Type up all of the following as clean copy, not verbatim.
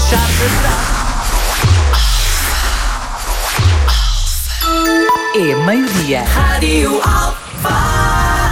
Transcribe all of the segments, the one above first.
É meio-dia. Rádio Alfa.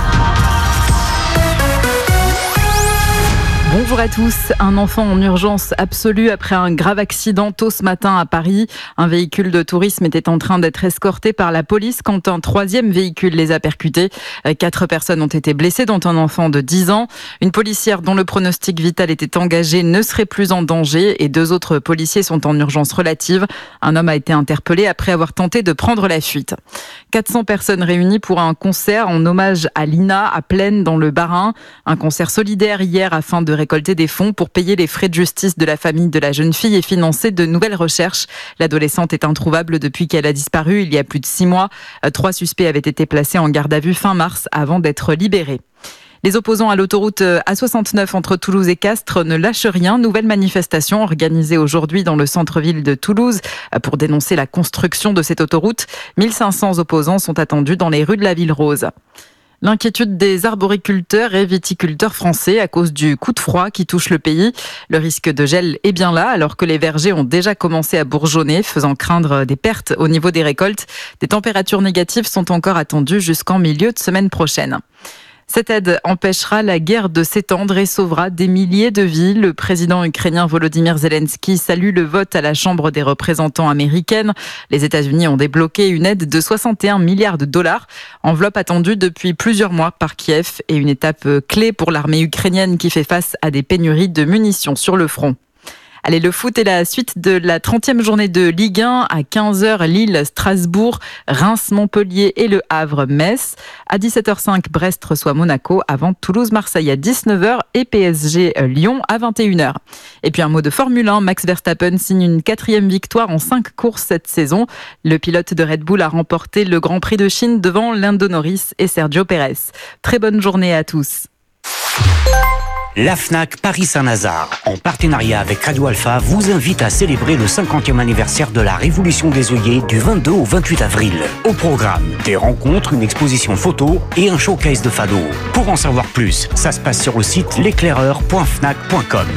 Bonjour à tous. Un enfant en urgence absolue après un grave accident tôt ce matin à Paris. Un véhicule de tourisme était en train d'être escorté par la police quand un troisième véhicule les a percutés. 4 personnes ont été blessées, dont un enfant de 10 ans. Une policière dont le pronostic vital était engagé ne serait plus en danger et 2 autres policiers sont en urgence relative. Un homme a été interpellé après avoir tenté de prendre la fuite. 400 personnes réunies pour un concert en hommage à Lina à Plaine dans le Bas-Rhin. Un concert solidaire hier afin de récolter des fonds pour payer les frais de justice de la famille de la jeune fille et financer de nouvelles recherches. L'adolescente est introuvable depuis qu'elle a disparu il y a plus de 6 mois. 3 suspects avaient été placés en garde à vue fin mars avant d'être libérés. Les opposants à l'autoroute A69 entre Toulouse et Castres ne lâchent rien. Nouvelle manifestation organisée aujourd'hui dans le centre-ville de Toulouse pour dénoncer la construction de cette autoroute. 1500 opposants sont attendus dans les rues de la Ville Rose. L'inquiétude des arboriculteurs et viticulteurs français à cause du coup de froid qui touche le pays. Le risque de gel est bien là alors que les vergers ont déjà commencé à bourgeonner, faisant craindre des pertes au niveau des récoltes. Des températures négatives sont encore attendues jusqu'en milieu de semaine prochaine. Cette aide empêchera la guerre de s'étendre et sauvera des milliers de vies. Le président ukrainien Volodymyr Zelensky salue le vote à la Chambre des représentants américaine. Les États-Unis ont débloqué une aide de 61 milliards de dollars, enveloppe attendue depuis plusieurs mois par Kiev et une étape clé pour l'armée ukrainienne qui fait face à des pénuries de munitions sur le front. Allez, le foot est la suite de la 30e journée de Ligue 1 à 15h, Lille, Strasbourg, Reims, Montpellier et Le Havre, Metz. À 17h05, Brest reçoit Monaco avant Toulouse, Marseille à 19h et PSG Lyon à 21h. Et puis un mot de Formule 1, Max Verstappen signe une 4e victoire en 5 courses cette saison. Le pilote de Red Bull a remporté le Grand Prix de Chine devant Lando Norris et Sergio Pérez. Très bonne journée à tous. La Fnac Paris Saint-Lazare, en partenariat avec Radio Alfa, vous invite à célébrer le 50e anniversaire de la Révolution des œillets du 22 au 28 avril. Au programme, des rencontres, une exposition photo et un showcase de fado. Pour en savoir plus, ça se passe sur le site l'éclaireur.fnac.com.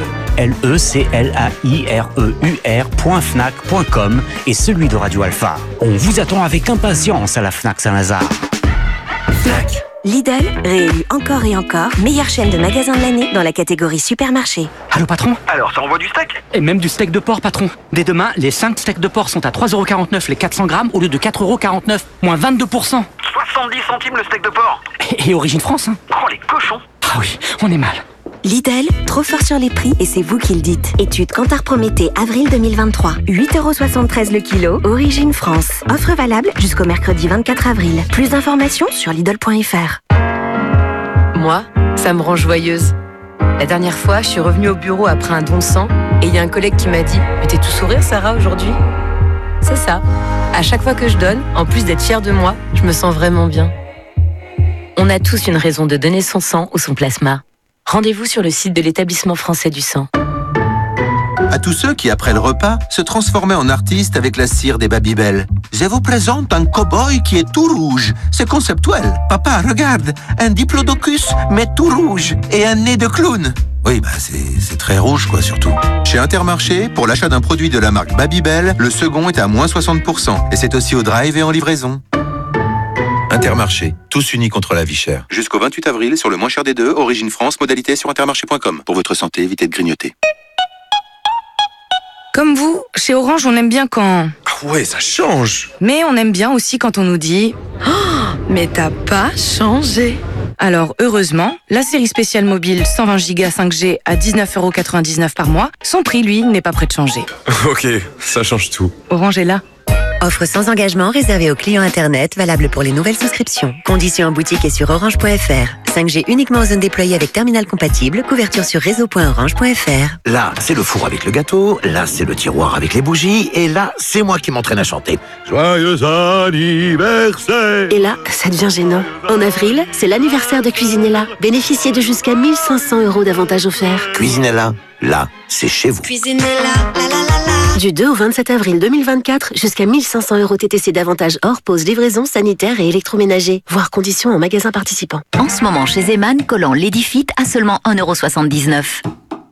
LECLAIREUR.fnac.com et celui de Radio Alfa. On vous attend avec impatience à la Fnac Saint-Lazare. Fnac. Lidl, réélu encore et encore, meilleure chaîne de magasins de l'année dans la catégorie supermarché. Allô patron ? Alors, ça envoie du steak ? Et même du steak de porc patron. Dès demain, les 5 steaks de porc sont à 3,49€ les 400 grammes au lieu de 4,49€, moins 22%. 70 centimes le steak de porc. Et Origine France, hein ? Oh, les cochons. Ah oui, on est mal. Lidl, trop fort sur les prix et c'est vous qui le dites. Étude Kantar Prométhée, avril 2023. 8,73€ le kilo, Origine France. Offre valable jusqu'au mercredi 24 avril. Plus d'informations sur Lidl.fr. Moi, ça me rend joyeuse. La dernière fois, je suis revenue au bureau après un don de sang et il y a un collègue qui m'a dit « Mais t'es tout sourire, Sarah, aujourd'hui ?» C'est ça. À chaque fois que je donne, en plus d'être fière de moi, je me sens vraiment bien. On a tous une raison de donner son sang ou son plasma. Rendez-vous sur le site de l'Établissement français du sang. À tous ceux qui, après le repas, se transformaient en artistes avec la cire des Babybel. Je vous présente un cow-boy qui est tout rouge. C'est conceptuel. Papa, regarde, un diplodocus, mais tout rouge, et un nez de clown. Oui, c'est très rouge, quoi, surtout. Chez Intermarché, pour l'achat d'un produit de la marque Babybel, le second est à moins 60%. Et c'est aussi au drive et en livraison. Intermarché, tous unis contre la vie chère. Jusqu'au 28 avril, sur le moins cher des deux, Origine France, modalité sur intermarché.com. Pour votre santé, évitez de grignoter. Comme vous, chez Orange, on aime bien quand... Ah ouais, ça change. Mais on aime bien aussi quand on nous dit oh, mais t'as pas changé. Alors, heureusement, la série spéciale mobile 120 Go 5G à 19,99€ par mois, son prix, lui, n'est pas prêt de changer. Ok, ça change tout. Orange est là. Offre sans engagement réservée aux clients Internet, valable pour les nouvelles souscriptions. Conditions en boutique et sur orange.fr. 5G uniquement aux zones déployées avec terminal compatible, couverture sur réseau.orange.fr. Là, c'est le four avec le gâteau, là, c'est le tiroir avec les bougies, et là, c'est moi qui m'entraîne à chanter. Joyeux anniversaire! Et là, ça devient gênant. En avril, c'est l'anniversaire de Cuisinella. Bénéficiez de jusqu'à 1 500€ d'avantages offerts. Cuisinella, là, c'est chez vous. Cuisinella, la la la la. Du 2 au 27 avril 2024, jusqu'à 1 500€ TTC d'avantages hors pause, livraison, sanitaire et électroménager. Voir conditions en magasin participant. En ce moment, chez Zeman, collant Ladyfit à seulement 1,79€.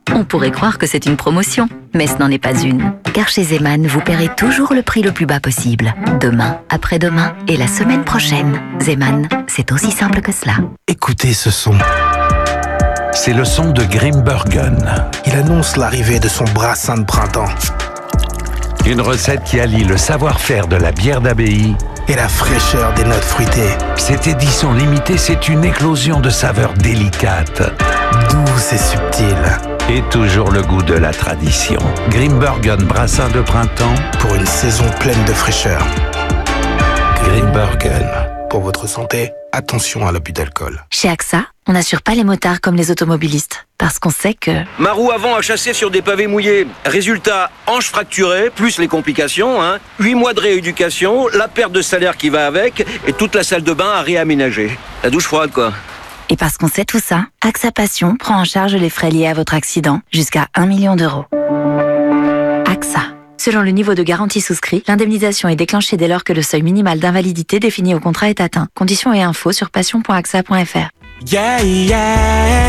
On pourrait croire que c'est une promotion, mais ce n'en est pas une. Car chez Zeman, vous paierez toujours le prix le plus bas possible. Demain, après-demain et la semaine prochaine. Zeman, c'est aussi simple que cela. Écoutez ce son. C'est le son de Grimbergen. Il annonce l'arrivée de son brassin de printemps. Une recette qui allie le savoir-faire de la bière d'abbaye et la fraîcheur des notes fruitées. Cette édition limitée, c'est une éclosion de saveurs délicates, douces et subtiles. Et toujours le goût de la tradition. Grimbergen brassin de printemps pour une saison pleine de fraîcheur. Grimbergen. Pour votre santé, attention à l'abus d'alcool. Chez AXA, on n'assure pas les motards comme les automobilistes. Parce qu'on sait que... Ma roue avant a chassé sur des pavés mouillés. Résultat, hanche fracturée, plus les complications. 8 mois de rééducation, la perte de salaire qui va avec, et toute la salle de bain à réaménager. La douche froide, quoi. Et parce qu'on sait tout ça, AXA Passion prend en charge les frais liés à votre accident jusqu'à 1 million d'euros. AXA. Selon le niveau de garantie souscrit, l'indemnisation est déclenchée dès lors que le seuil minimal d'invalidité défini au contrat est atteint. Conditions et infos sur passion.axa.fr. Yeah, yeah.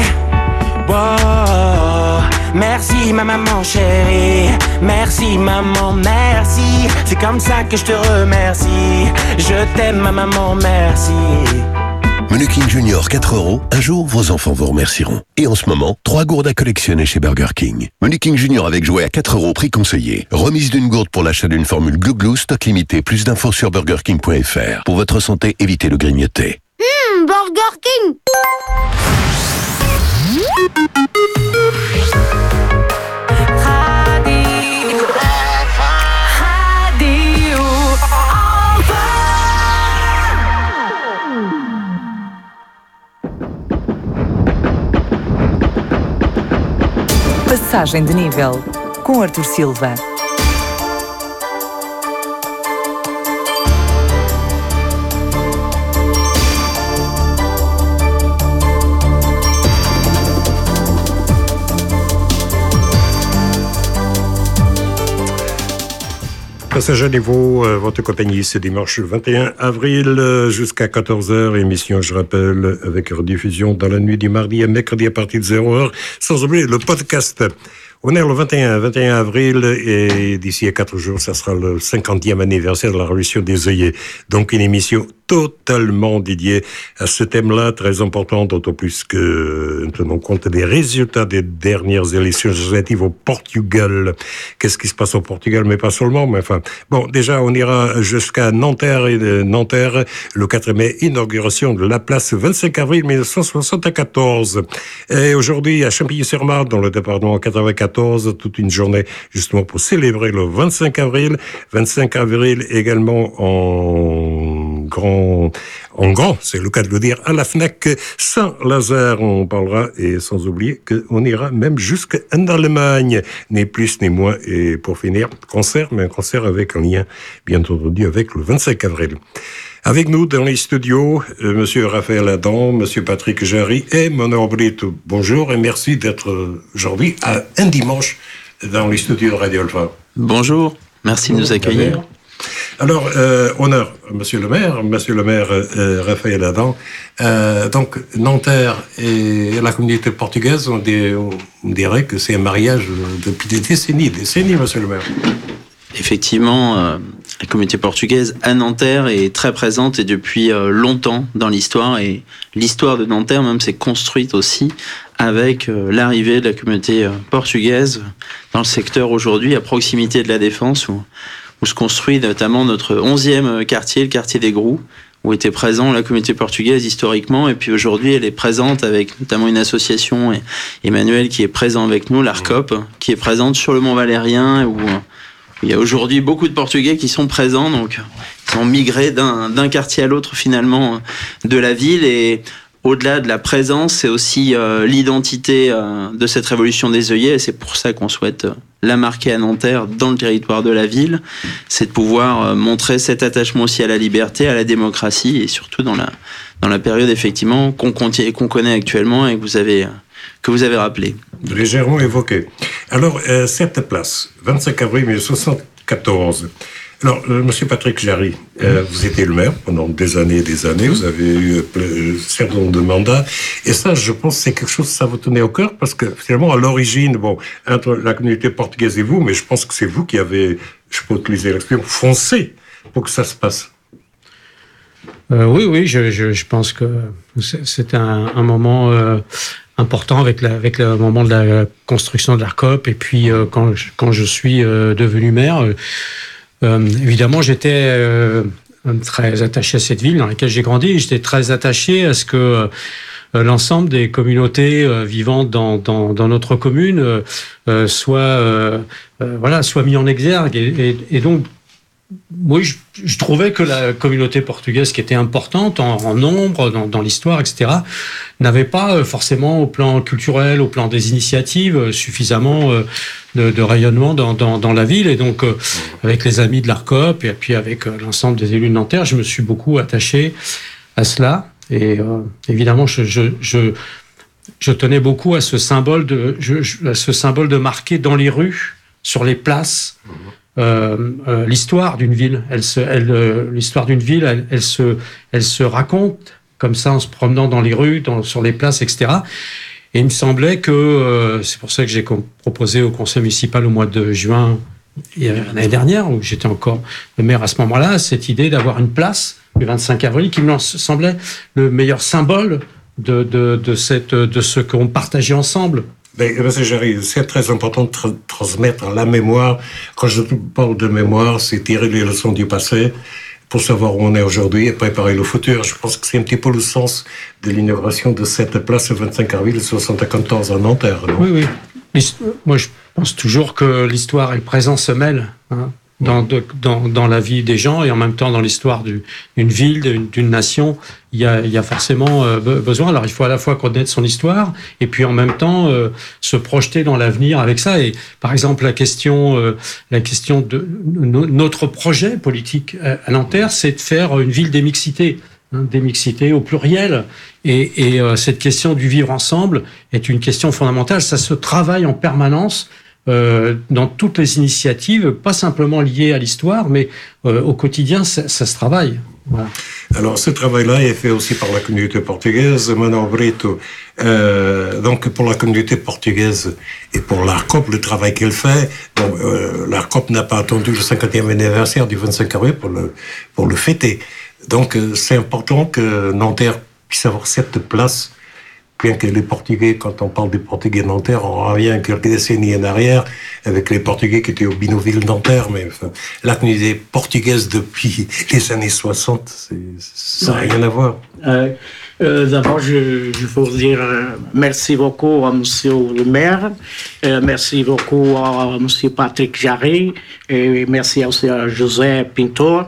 Wow. Merci ma maman chérie. Merci maman, merci. C'est comme ça que je te remercie. Je t'aime ma maman, merci. Menu King Junior 4 €, un jour vos enfants vous remercieront. Et en ce moment, 3 gourdes à collectionner chez Burger King. Menu King Junior avec jouet à 4 €, prix conseillé. Remise d'une gourde pour l'achat d'une formule Glou Glou, stock limité. Plus d'infos sur burgerking.fr. Pour votre santé, évitez le grignoter. Burger King. Passagem de nível com Arthur Silva. Passage à niveau, votre compagnie, ce dimanche 21 avril jusqu'à 14h. Émission, je rappelle, avec rediffusion dans la nuit du mardi à mercredi à partir de 0h. Sans oublier le podcast. On est le 21 avril et d'ici à 4 jours, ça sera le 50e anniversaire de la Révolution des œillets. Donc une émission totalement dédiée à ce thème-là, très important, d'autant plus que nous tenons compte des résultats des dernières élections législatives au Portugal. Qu'est-ce qui se passe au Portugal, mais pas seulement, mais enfin. Bon, déjà, on ira jusqu'à Nanterre le 4 mai, inauguration de la place 25 avril 1974. Et aujourd'hui, à Champigny-sur-Marne, dans le département 94, toute une journée justement pour célébrer le 25 avril. 25 avril également en grand, c'est le cas de le dire, à la FNAC Saint-Lazare. On parlera, et sans oublier qu'on ira même jusqu'en Allemagne, ni plus ni moins. Et pour finir, concert, mais un concert avec un lien, bien entendu, avec le 25 avril. Avec nous dans les studios, Monsieur Raphaël Adam, Monsieur Patrick Jarry et Manon Brito. Bonjour et merci d'être aujourd'hui à un dimanche dans les studios de Radio Alpha. Bonjour, merci de nous accueillir. Alors, honneur, Monsieur le maire Raphaël Adam. Donc, Nanterre et la communauté portugaise, on dirait que c'est un mariage depuis des décennies, Monsieur le maire. Effectivement, la communauté portugaise à Nanterre est très présente et depuis longtemps dans l'histoire. Et l'histoire de Nanterre même s'est construite aussi avec l'arrivée de la communauté portugaise dans le secteur aujourd'hui, à proximité de la Défense, où se construit notamment notre 11e quartier, le quartier des Grous, où était présent la communauté portugaise historiquement. Et puis aujourd'hui, elle est présente avec notamment une association, Emmanuel, qui est présent avec nous, l'ARCOP, qui est présente sur le Mont Valérien, où il y a aujourd'hui beaucoup de Portugais qui sont présents, donc ils ont migré d'un quartier à l'autre finalement de la ville. Et au-delà de la présence, c'est aussi l'identité de cette révolution des œillets. Et c'est pour ça qu'on souhaite la marquer à Nanterre, dans le territoire de la ville. C'est de pouvoir montrer cet attachement aussi à la liberté, à la démocratie, et surtout dans la période effectivement qu'on connaît actuellement et que vous avez rappelé. Légèrement évoqué. Alors, cette place, 25 avril 1974, Alors, Monsieur Patrick Jarry, vous étiez le maire pendant des années et des années. Vous avez eu un certain nombre de mandats. Et ça, je pense que c'est quelque chose, ça vous tenait au cœur, parce que finalement, à l'origine, bon, entre la communauté portugaise et vous, mais je pense que c'est vous qui avez, je peux utiliser l'expression, foncé pour que ça se passe. Oui, je pense que c'était un moment important avec le moment de la construction de l'ARCOP. Et puis, quand je suis devenu maire, évidemment, j'étais très attaché à cette ville dans laquelle j'ai grandi. J'étais très attaché à ce que l'ensemble des communautés vivantes dans notre commune soient mis en exergue. Et donc, oui, je trouvais que la communauté portugaise, qui était importante en nombre, dans l'histoire, etc., n'avait pas forcément, au plan culturel, au plan des initiatives, suffisamment de rayonnement dans la ville. Et donc, avec les amis de l'ARCOP et puis avec l'ensemble des élus de Nanterre, je me suis beaucoup attaché à cela. Et évidemment, je tenais beaucoup à ce symbole de marquer dans les rues, sur les places, l'histoire d'une ville. L'histoire d'une ville, elle se raconte comme ça en se promenant dans les rues, sur les places, etc. Et il me semblait que c'est pour ça que j'ai proposé au conseil municipal au mois de juin l'année dernière, où j'étais encore le maire à ce moment-là, cette idée d'avoir une place le 25 avril qui me semblait le meilleur symbole de ce qu'on partageait ensemble. Monsieur Jarry, c'est très important de transmettre la mémoire. Quand je parle de mémoire, c'est tirer les leçons du passé pour savoir où on est aujourd'hui et préparer le futur. Je pense que c'est un petit peu le sens de l'inauguration de cette place le 25 avril 1974 à Nanterre. Non? Oui. Moi, je pense toujours que l'histoire et le présent se mêlent dans la vie des gens, et en même temps dans l'histoire d'une ville, d'une nation. Il y a forcément besoin. Alors, il faut à la fois connaître son histoire et puis en même temps se projeter dans l'avenir avec ça. Et par exemple, la question de notre projet politique à Nanterre, c'est de faire une ville des mixités. Des mixités au pluriel. Et cette question du vivre ensemble est une question fondamentale. Ça se travaille en permanence dans toutes les initiatives, pas simplement liées à l'histoire, mais au quotidien, ça se travaille. Voilà. Alors, ce travail-là est fait aussi par la communauté portugaise. Manuel Brito, donc pour la communauté portugaise et pour l'ARCOP, le travail qu'elle fait, l'ARCOP n'a pas attendu le 50e anniversaire du 25 avril pour le fêter. Donc, c'est important que Nanterre puisse avoir cette place, bien que les Portugais, quand on parle des Portugais de Nanterre, on revient quelques décennies en arrière avec les Portugais qui étaient au Binoville Nanterre, mais enfin, la communauté portugaise depuis les années 60, ça n'a rien à voir. D'abord, je veux dire merci beaucoup à Monsieur le maire, merci beaucoup à Monsieur Patrick Jarry, et merci aussi à José Pintor.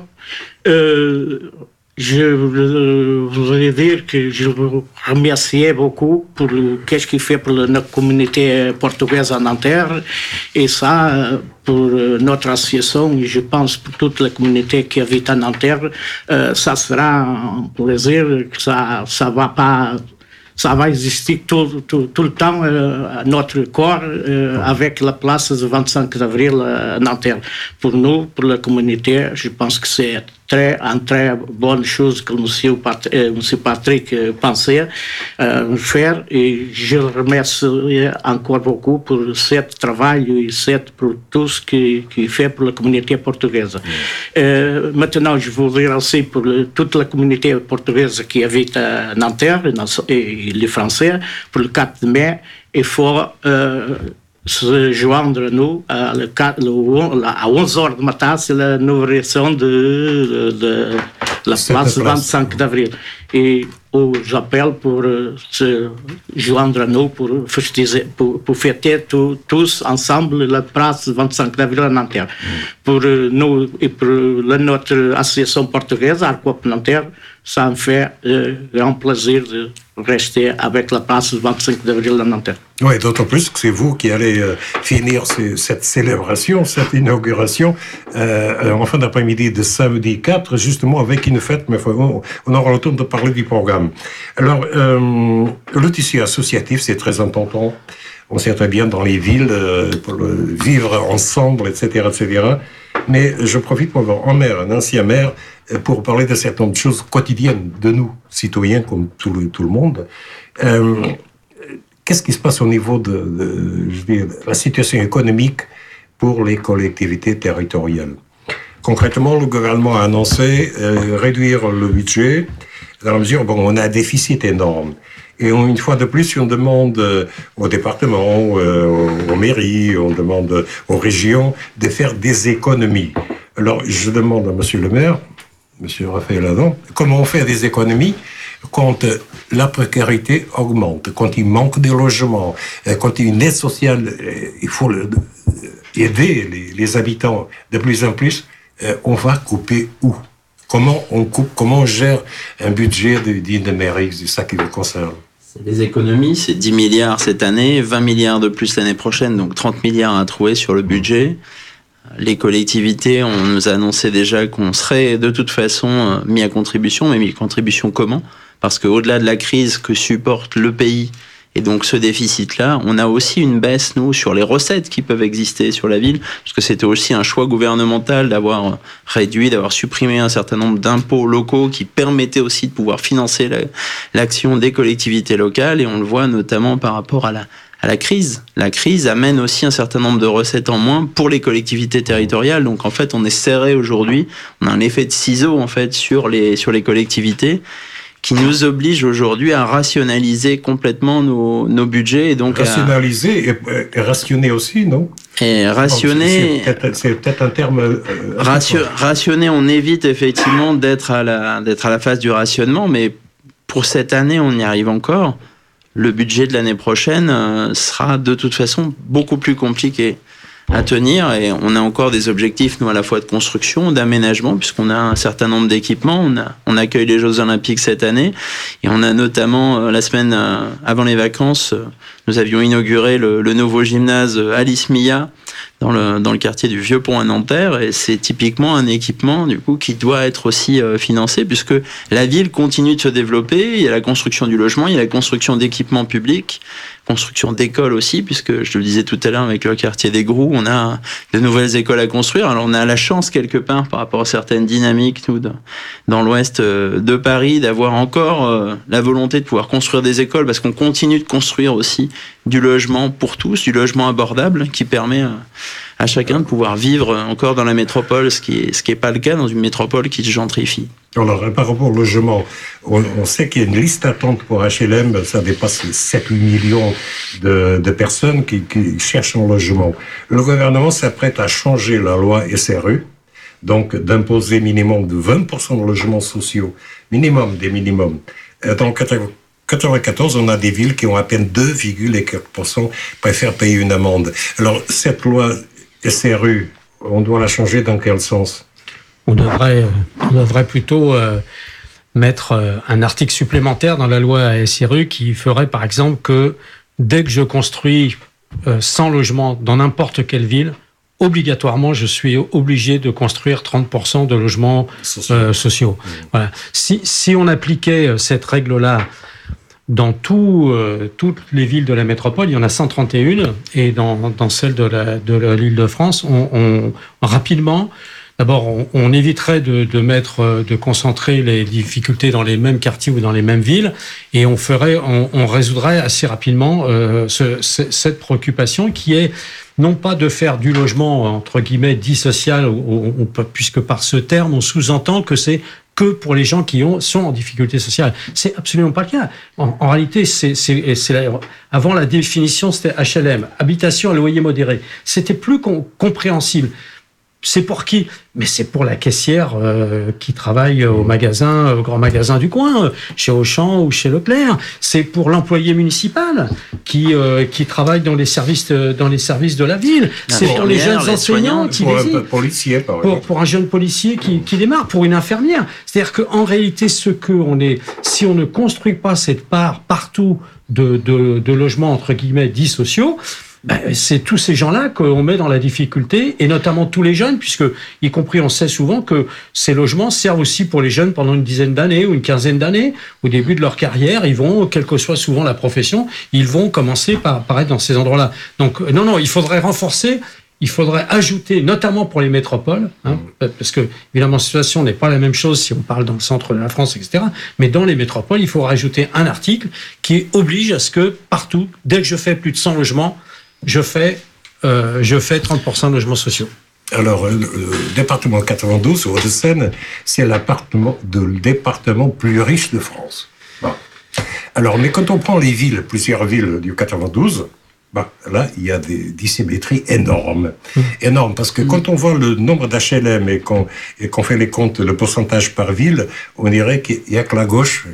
Je voudrais dire que je vous remercie beaucoup pour qu'est-ce qu'il fait pour notre communauté portugaise à Nanterre, et ça pour notre association, et je pense pour toute la communauté qui habite à Nanterre, ça sera un plaisir, que ça va exister tout le temps à notre corps avec la place du 25 avril à Nanterre. Pour nous, pour la communauté, je pense que c'est une très bonne chose que M. Patrick pensait faire, et je le remercie encore beaucoup pour ce travail et pour tout ce qu'il fait pour la communauté portugaise. Maintenant, je voudrais aussi pour toute la communauté portugaise qui habite à Nanterre et les Français, pour le 4 mai, il faut se joindre à nous à 11h du matin, c'est l'inauguration de la place 25 d'avril. Et j'appelle pour se joindre à nous pour fêter tous ensemble la place 25 d'avril à Nanterre. Pour nous et pour notre association portugaise, ARCOP Nanterre, ça me fait grand plaisir de rester avec la place 25 d'avril à Nanterre. Oui, d'autant plus que c'est vous qui allez finir cette célébration, cette inauguration en fin d'après-midi de samedi 4, justement avec une fête, mais on aura le temps de parler du programme. Alors, le tissu associatif, c'est très important. On sait très bien dans les villes, pour vivre ensemble, etc., etc. Mais je profite pour avoir en maire, un ancien maire, pour parler de certaines choses quotidiennes de nous, citoyens, comme tout le monde. Qu'est-ce qui se passe au niveau de la situation économique pour les collectivités territoriales? Concrètement, le gouvernement a annoncé réduire le budget dans la mesure où on a un déficit énorme. Et une fois de plus, on demande aux départements, aux mairies, on demande aux régions de faire des économies. Alors, je demande à monsieur le maire, monsieur Raphaël Adam, comment on fait des économies quand la précarité augmente, quand il manque de logements, quand il y a une aide sociale, il faut aider les habitants de plus en plus. On va couper où? Comment on coupe? Comment on gère un budget d'une mairie? C'est ça qui me concerne. Les économies, c'est 10 milliards cette année, 20 milliards de plus l'année prochaine, donc 30 milliards à trouver sur le budget. Les collectivités, on nous a annoncé déjà qu'on serait de toute façon mis à contribution, mais mis à contribution comment? Parce qu'au-delà de la crise que supporte le pays, et donc ce déficit-là, on a aussi une baisse, nous, sur les recettes qui peuvent exister sur la ville, parce que c'était aussi un choix gouvernemental d'avoir réduit, d'avoir supprimé un certain nombre d'impôts locaux qui permettaient aussi de pouvoir financer l'action des collectivités locales, et on le voit notamment par rapport à la crise. La crise amène aussi un certain nombre de recettes en moins pour les collectivités territoriales, donc en fait on est serré aujourd'hui, on a un effet de ciseau en fait sur les collectivités, qui nous oblige aujourd'hui à rationaliser complètement nos budgets. Et donc rationaliser et rationner aussi, non? Et rationner... C'est peut-être un terme... rationner, on évite effectivement d'être à la phase du rationnement, mais pour cette année, on y arrive encore. Le budget de l'année prochaine sera de toute façon beaucoup plus compliqué à tenir, et on a encore des objectifs, nous, à la fois de construction, d'aménagement, puisqu'on a un certain nombre d'équipements. On accueille les Jeux Olympiques cette année, et on a notamment, la semaine avant les vacances, nous avions inauguré le nouveau gymnase Alice Mia dans le quartier du Vieux-Pont à Nanterre, et c'est typiquement un équipement du coup qui doit être aussi financé, puisque la ville continue de se développer. Il y a la construction du logement, il y a la construction d'équipements publics, construction d'écoles aussi, puisque je le disais tout à l'heure avec le quartier des Grous, on a de nouvelles écoles à construire. Alors on a la chance quelque part par rapport à certaines dynamiques, nous, dans l'ouest de Paris, d'avoir encore la volonté de pouvoir construire des écoles, parce qu'on continue de construire aussi du logement pour tous, du logement abordable, qui permet à chacun de pouvoir vivre encore dans la métropole, ce qui est pas le cas dans une métropole qui se gentrifie. Alors, par rapport au logement, on sait qu'il y a une liste d'attente pour HLM, ça dépasse les 7-8 millions de personnes qui cherchent un logement. Le gouvernement s'apprête à changer la loi SRU, donc d'imposer minimum de 20% de logements sociaux, minimum des minimums. Dans 94, on a des villes qui ont à peine 2,4% préfèrent payer une amende. Alors, cette loi SRU, on doit la changer dans quel sens? On devrait plutôt mettre un article supplémentaire dans la loi SRU qui ferait, par exemple, que dès que je construis 100 logements dans n'importe quelle ville, obligatoirement, je suis obligé de construire 30% de logements sociaux. Voilà. Si on appliquait cette règle-là dans toutes les villes de la métropole, il y en a 131, et dans celle de l'Île-de-France, on rapidement... D'abord, on éviterait de concentrer les difficultés dans les mêmes quartiers ou dans les mêmes villes, et on résoudrait assez rapidement cette préoccupation qui est non pas de faire du logement entre guillemets dit social, puisque par ce terme on sous-entend que c'est que pour les gens qui sont en difficulté sociale. C'est absolument pas le cas. En réalité, avant la définition, c'était HLM, habitation à loyer modéré. C'était plus compréhensible. C'est pour qui? Mais c'est pour la caissière qui travaille au grand magasin du coin, chez Auchan ou chez Leclerc. C'est pour l'employé municipal qui travaille dans les services de la ville. C'est pour les jeunes enseignants qui hésitent. Pour un jeune policier qui démarre, pour une infirmière. C'est-à-dire qu'en réalité, si on ne construit pas cette part partout de logements entre guillemets dits sociaux, c'est tous ces gens-là qu'on met dans la difficulté, et notamment tous les jeunes, puisque, y compris, on sait souvent que ces logements servent aussi pour les jeunes pendant une dizaine d'années ou une quinzaine d'années. Au début de leur carrière, ils vont, quelle que soit souvent la profession, ils vont commencer par apparaître dans ces endroits-là. Donc, non, il faudrait renforcer. Il faudrait ajouter, notamment pour les métropoles, parce que, évidemment, la situation n'est pas la même chose si on parle dans le centre de la France, etc. Mais dans les métropoles, il faut rajouter un article qui oblige à ce que, partout, dès que je fais plus de 100 logements, je fais 30% de logements sociaux. Alors, le département 92, au Hauts-de-Seine, c'est le département plus riche de France. Bon. Alors, mais quand on prend les villes, plusieurs villes du 92, là, il y a des dissymétries énormes. Énormes, parce que quand on voit le nombre d'HLM et qu'on fait les comptes, le pourcentage par ville, on dirait qu'il n'y a que la gauche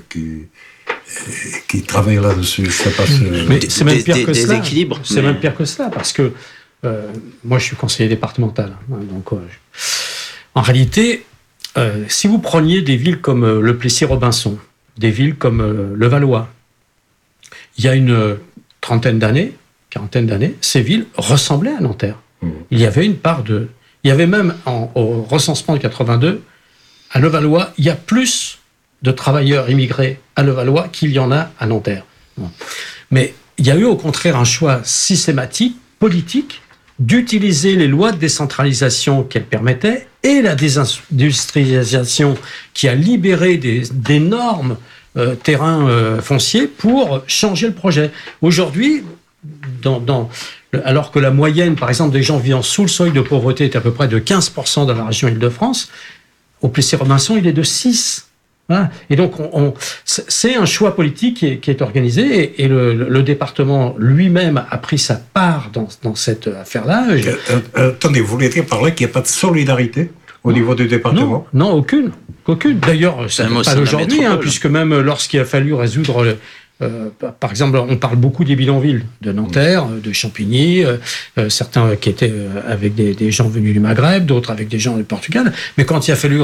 qui travaille là-dessus. Je sais pas mais c'est même pire que cela. C'est même pire que cela, parce que moi, je suis conseiller départemental. Donc, en réalité, si vous preniez des villes comme Le Plessis-Robinson, des villes comme Levallois, il y a une quarantaine d'années, ces villes ressemblaient à Nanterre. Il y avait une part de... Il y avait même, au recensement de 82, à Levallois, il y a plus de travailleurs immigrés à Levallois qu'il y en a à Nanterre. Mais il y a eu au contraire un choix systématique, politique, d'utiliser les lois de décentralisation qu'elles permettaient et la désindustrialisation qui a libéré d'énormes terrains fonciers pour changer le projet. Aujourd'hui, alors que la moyenne, par exemple, des gens vivant sous le seuil de pauvreté est à peu près de 15% dans la région Île-de-France, au Plessis-Robinson, il est de 6%. Voilà. Et donc, c'est un choix politique qui est organisé, et le département lui-même a pris sa part dans cette affaire-là. Attendez, vous voulez dire par là qu'il n'y a pas de solidarité au niveau du département ? Non, aucune. D'ailleurs, c'est pas d'aujourd'hui, puisque même lorsqu'il a fallu résoudre... par exemple, on parle beaucoup des bidonvilles de Nanterre, de Champigny, certains qui étaient avec des gens venus du Maghreb, d'autres avec des gens du Portugal. Mais quand il a fallu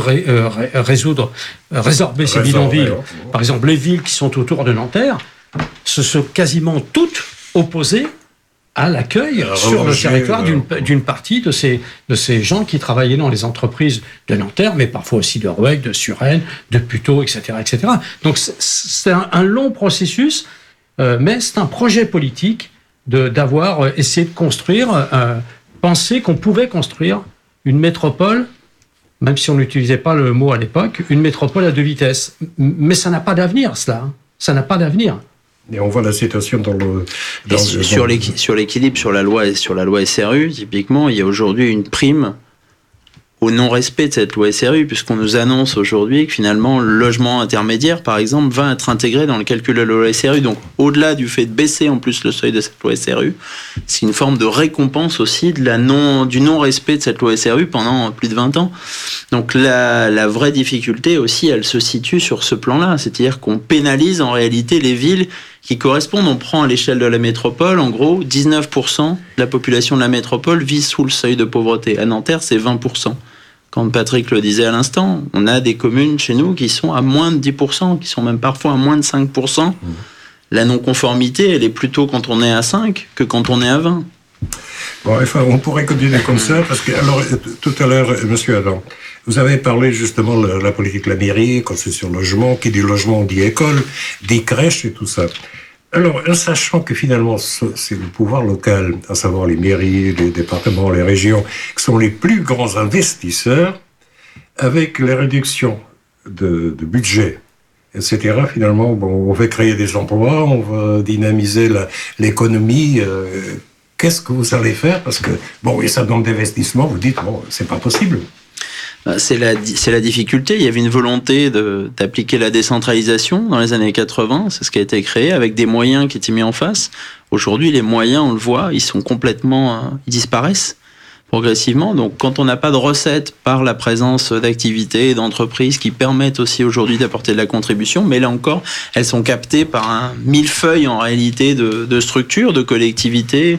résorber ces bidonvilles, par exemple les villes qui sont autour de Nanterre, se sont quasiment toutes opposées à l'accueil sur le territoire d'une partie de ces gens qui travaillaient dans les entreprises de Nanterre, mais parfois aussi de Roueg, de Suresnes, de Puteaux, etc., etc. Donc c'est un long processus, mais c'est un projet politique d'avoir essayé de construire, penser qu'on pouvait construire une métropole, même si on n'utilisait pas le mot à l'époque, une métropole à 2 vitesses. Mais ça n'a pas d'avenir, cela. Ça n'a pas d'avenir. Et on voit la situation sur l'équilibre, sur la loi SRU, typiquement, il y a aujourd'hui une prime au non-respect de cette loi SRU, puisqu'on nous annonce aujourd'hui que finalement le logement intermédiaire, par exemple, va être intégré dans le calcul de la loi SRU. Donc, au-delà du fait de baisser en plus le seuil de cette loi SRU, c'est une forme de récompense aussi du non-respect de cette loi SRU pendant plus de 20 ans. Donc, la vraie difficulté aussi, elle se situe sur ce plan-là. C'est-à-dire qu'on pénalise en réalité les villes qui correspondent. On prend à l'échelle de la métropole, en gros, 19% de la population de la métropole vit sous le seuil de pauvreté. À Nanterre, c'est 20%. Quand Patrick le disait à l'instant, on a des communes chez nous qui sont à moins de 10%, qui sont même parfois à moins de 5%. La non-conformité, elle est plutôt quand on est à 5 que quand on est à 20. Bon, enfin, on pourrait continuer comme ça, parce que, alors, tout à l'heure, monsieur Adam, vous avez parlé justement de la politique de la mairie, quand c'est sur le logement, qui dit logement, dit école, dit crèche et tout ça. Alors, en sachant que finalement, c'est le pouvoir local, à savoir les mairies, les départements, les régions, qui sont les plus grands investisseurs, avec les réductions de budget, etc., finalement, on va créer des emplois, on va dynamiser l'économie. Qu'est-ce que vous allez faire ? Parce que, et ça demande d'investissement, vous dites, c'est pas possible. C'est la difficulté. Il y avait une volonté d'appliquer la décentralisation dans les années 80. C'est ce qui a été créé avec des moyens qui étaient mis en face. Aujourd'hui, les moyens, on le voit, ils sont complètement, ils disparaissent progressivement. Donc, quand on n'a pas de recettes par la présence d'activités et d'entreprises qui permettent aussi aujourd'hui d'apporter de la contribution, mais là encore, elles sont captées par un millefeuille en réalité de structures, de collectivités.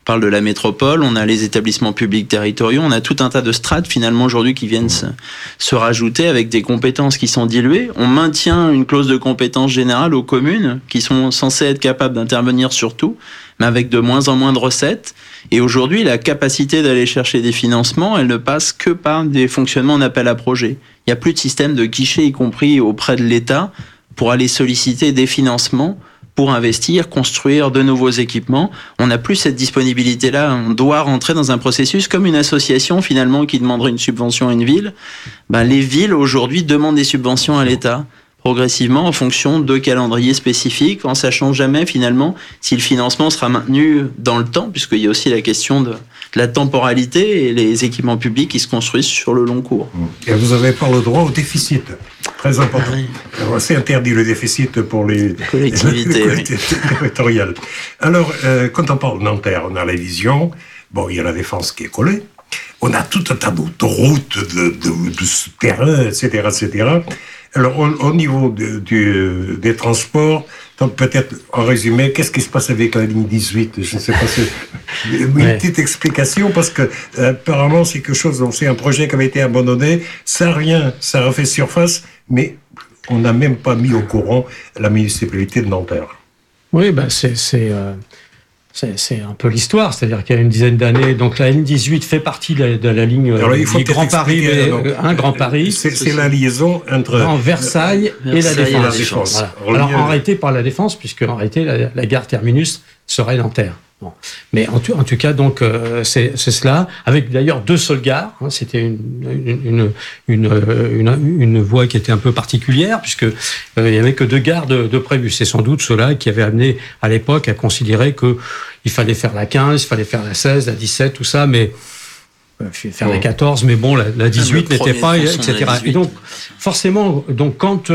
On parle de la métropole, on a les établissements publics territoriaux, on a tout un tas de strates finalement aujourd'hui qui viennent se rajouter avec des compétences qui sont diluées. On maintient une clause de compétence générale aux communes qui sont censées être capables d'intervenir sur tout, mais avec de moins en moins de recettes. Et aujourd'hui, la capacité d'aller chercher des financements, elle ne passe que par des fonctionnements en appel à projet. Il n'y a plus de système de guichet, y compris auprès de l'État, pour aller solliciter des financements pour investir, construire de nouveaux équipements. On n'a plus cette disponibilité-là. On doit rentrer dans un processus comme une association, finalement, qui demanderait une subvention à une ville. Les villes, aujourd'hui, demandent des subventions à l'État, progressivement, en fonction de calendriers spécifiques, en sachant jamais, finalement, si le financement sera maintenu dans le temps, puisqu'il y a aussi la question de la temporalité et les équipements publics qui se construisent sur le long cours. Et vous n'avez pas le droit au déficit. Très important. Oui. Alors, c'est interdit le déficit pour les collectivités territoriales. Alors, quand on parle de Nanterre, on a la vision, il y a la défense qui est collée, on a tout un tas de routes, de terrains, etc., etc. Alors, au niveau des transports, donc peut-être en résumé, qu'est-ce qui se passe avec la ligne 18 ? Je ne sais pas si une petite explication, parce que apparemment c'est quelque chose, c'est un projet qui avait été abandonné, ça refait surface, mais on n'a même pas mis au courant la municipalité de Nanterre. Oui, c'est un peu l'histoire, c'est-à-dire qu'il y a une dizaine d'années, donc la ligne 18 fait partie de la ligne du Grand Paris, Grand Paris. C'est la liaison entre Versailles et la Défense. Voilà. Alors arrêté par la Défense, puisque en réalité la gare terminus serait Nanterre. Bon. Mais en tout cas, donc c'est cela, avec d'ailleurs 2 seules gares. C'était une voie qui était un peu particulière, puisque il y avait que 2 gares de prévues. C'est sans doute cela qui avait amené à l'époque à considérer que il fallait faire la 15, il fallait faire la 16, la 17, tout ça, mais faire la 14, mais bon, la 18 n'était pas, etc. Et donc, forcément, quand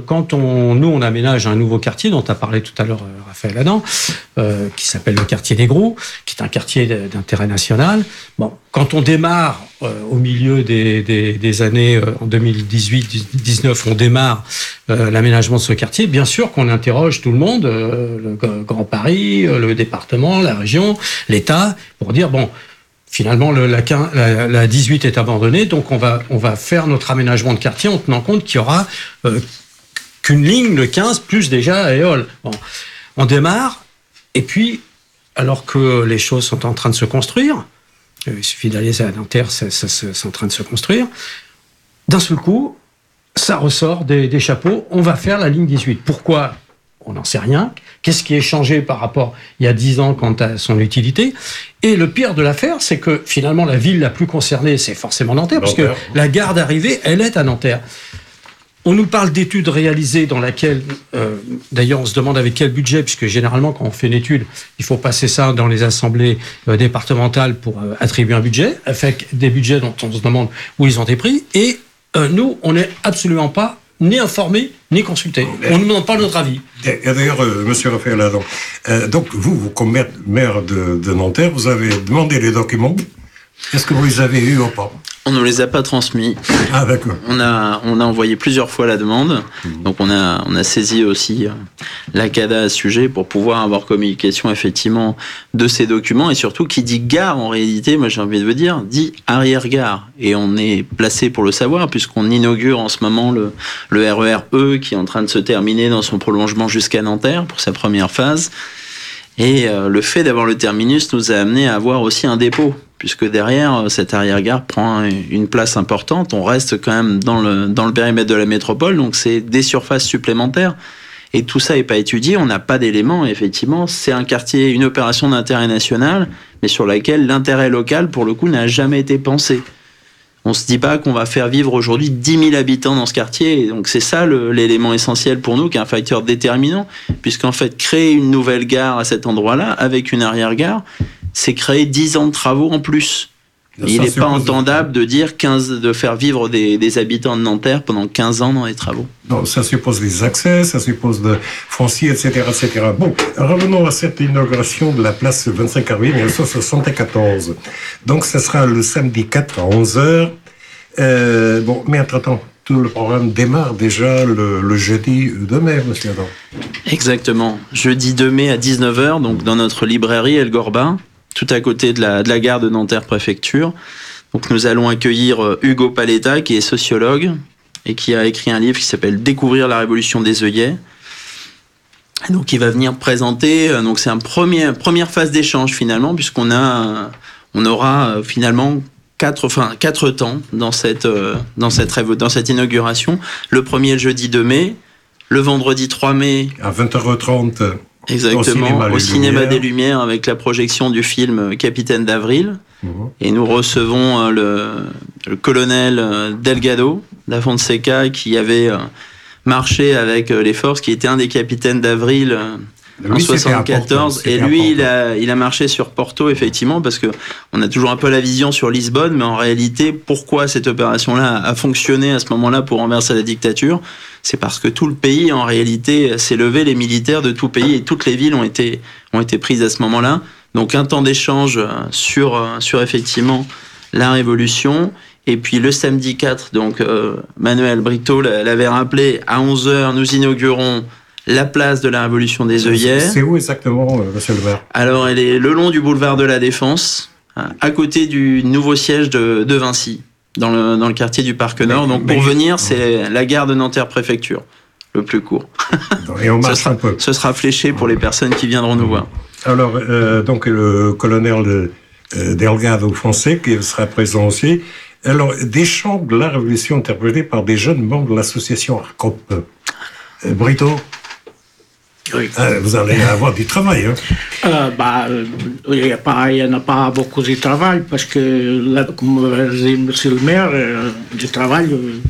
on aménage un nouveau quartier, dont a parlé tout à l'heure Raphaël Adam, qui s'appelle le quartier des Gros, qui est un quartier d'intérêt national. Bon, quand on démarre au milieu des années, en 2018-19, on démarre l'aménagement de ce quartier, bien sûr qu'on interroge tout le monde, le Grand Paris, le département, la région, l'État, pour dire, finalement, la 18 est abandonnée, donc on va faire notre aménagement de quartier en tenant compte qu'il y aura qu'une ligne, le 15, plus déjà Éole. Bon, on démarre, et puis, alors que les choses sont en train de se construire, il suffit d'aller à Nanterre, c'est en train de se construire, d'un seul coup, ça ressort des chapeaux, on va faire la ligne 18. Pourquoi ? On n'en sait rien. Qu'est-ce qui est changé par rapport il y a 10 ans quant à son utilité ? Et le pire de l'affaire, c'est que finalement, la ville la plus concernée, c'est forcément Nanterre, parce que la gare d'arrivée, elle est à Nanterre. On nous parle d'études réalisées dans laquelle, d'ailleurs, on se demande avec quel budget, puisque généralement, quand on fait une étude, il faut passer ça dans les assemblées départementales pour attribuer un budget, avec des budgets dont on se demande où ils ont été pris. Et nous, on n'est absolument pas ni informé, ni consulté. On ne demande pas notre avis. Et d'ailleurs, monsieur Raphaël Adam, donc vous, comme maire de Nanterre, vous avez demandé les documents. Est-ce que vous les avez eus ou pas ? On ne les a pas transmis. Ah, d'accord. On a envoyé plusieurs fois la demande. Donc on a saisi aussi la CADA à ce sujet pour pouvoir avoir communication effectivement de ces documents. Et surtout, qui dit gare en réalité, moi j'ai envie de vous dire, dit arrière-gare. Et on est placé pour le savoir, puisqu'on inaugure en ce moment le RER E qui est en train de se terminer dans son prolongement jusqu'à Nanterre pour sa première phase. Et le fait d'avoir le terminus nous a amené à avoir aussi un dépôt, puisque derrière, cette arrière-gare prend une place importante. On reste quand même dans le périmètre de la métropole, donc c'est des surfaces supplémentaires. Et tout ça n'est pas étudié, on n'a pas d'éléments. Effectivement, c'est un quartier, une opération d'intérêt national, mais sur laquelle l'intérêt local, pour le coup, n'a jamais été pensé. On ne se dit pas qu'on va faire vivre aujourd'hui 10 000 habitants dans ce quartier. Et donc c'est ça l'élément essentiel pour nous, qui est un facteur déterminant, puisqu'en fait, créer une nouvelle gare à cet endroit-là, avec une arrière-gare, c'est créer 10 ans de travaux en plus. Il n'est pas entendable de dire de faire vivre des habitants de Nanterre pendant 15 ans dans les travaux. Non, ça suppose des accès, ça suppose de foncier, etc., etc. Bon, revenons à cette inauguration de la place 25 avril 1974. Donc, ça sera le samedi 4 à 11h. Mais entre-temps, tout le programme démarre déjà le jeudi 2 mai, monsieur Adam. Exactement. Jeudi 2 mai à 19h, donc dans notre librairie El Gorba, tout à côté de la gare de Nanterre-Préfecture. Donc nous allons accueillir Hugo Paletta, qui est sociologue et qui a écrit un livre qui s'appelle « Découvrir la révolution des œillets ». Donc il va venir présenter, donc c'est une première phase d'échange finalement, puisqu'on aura finalement quatre temps dans cette inauguration. Le premier, le jeudi 2 mai, le vendredi 3 mai. À 20h30. Exactement, au cinéma des Lumières, avec la projection du film Capitaine d'Avril. Et nous recevons le colonel Delgado da Fonseca, qui avait marché avec les forces, qui était un des capitaines d'Avril en 74. Et lui, il a marché sur Porto, effectivement, parce que on a toujours un peu la vision sur Lisbonne, mais en réalité, pourquoi cette opération-là a fonctionné à ce moment-là pour renverser la dictature? C'est parce que tout le pays, en réalité, s'est levé, les militaires de tout pays et toutes les villes ont été prises à ce moment-là. Donc un temps d'échange sur effectivement la Révolution. Et puis le samedi 4, donc Manuel Brito l'avait rappelé, à 11h, nous inaugurons la place de la Révolution des œillets. C'est où exactement, monsieur le maire? Alors elle est le long du boulevard de la Défense, à côté du nouveau siège de Vinci, dans le quartier du Parc Nord. Donc pour venir, c'est la gare de Nanterre-Préfecture, le plus court. Et on marche un peu. Ce sera fléché pour les personnes qui viendront nous voir. Alors, donc le colonel Delgado Fonseca qui sera présent aussi. Alors, des chants de la Révolution interprétés par des jeunes membres de l'association ARCOP. Brito, oui. Vous allez avoir du travail. Il n'y en a pas beaucoup de travail parce que, là, comme dit monsieur le maire, du travail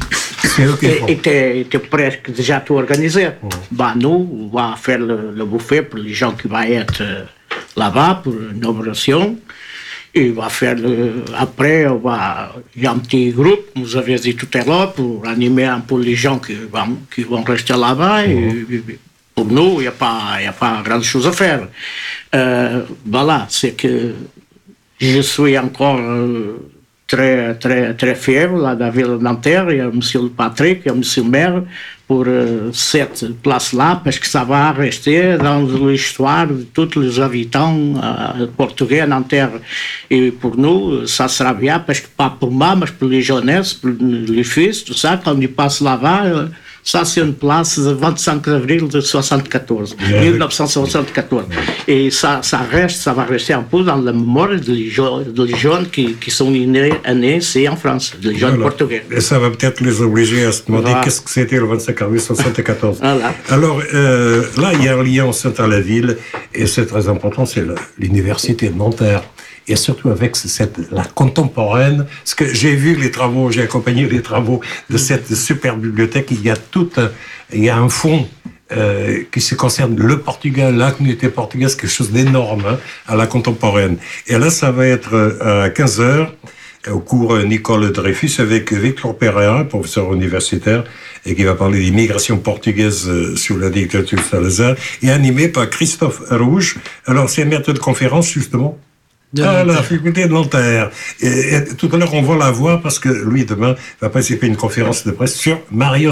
était presque déjà tout organisé. Nous, on va faire le buffet pour les gens qui vont être là-bas pour l'inauguration. Et on va faire après, il y a un petit groupe, vous avez dit tout à l'heure, pour animer un peu les gens qui vont rester là-bas. Et pour nous, il n'y a pas grand-chose à faire. Voilà, c'est que je suis encore très, très, très fier là, de la ville de Nanterre. Il y a M. Patrick, il y a M. le maire pour cette place-là, parce que ça va rester dans l'histoire de tous les habitants portugais à Nanterre. Et pour nous, ça sera bien, parce que pas pour moi, mais pour les jeunesses, pour les fils, tout ça, quand ils passent là-bas, ça c'est une place de 25 avril de 1974. Et ça va rester un peu dans la mémoire des jeunes qui sont nés ici en France, les jeunes portugais. Et ça va peut-être les obliger à se demander qu'est-ce que c'était le 25 avril 1974. Voilà. Alors là, il y a un lien au sein de la ville, et c'est très important, c'est l'université de Nanterre. Et surtout avec la contemporaine, parce que j'ai accompagné les travaux de cette super bibliothèque. Il y a un fonds qui se concerne le Portugal, la communauté portugaise, quelque chose d'énorme à la contemporaine. Et là, ça va être à 15h, au cours Nicole Dreyfus, avec Victor Pereira, professeur universitaire, et qui va parler d'immigration portugaise sous la dictature de Salazar, et animé par Christophe Rouge. Alors, c'est un maître de conférence, justement, à la faculté de Nanterre. Et tout à l'heure, on va la voir parce que lui, demain, va participer à une conférence de presse sur Mario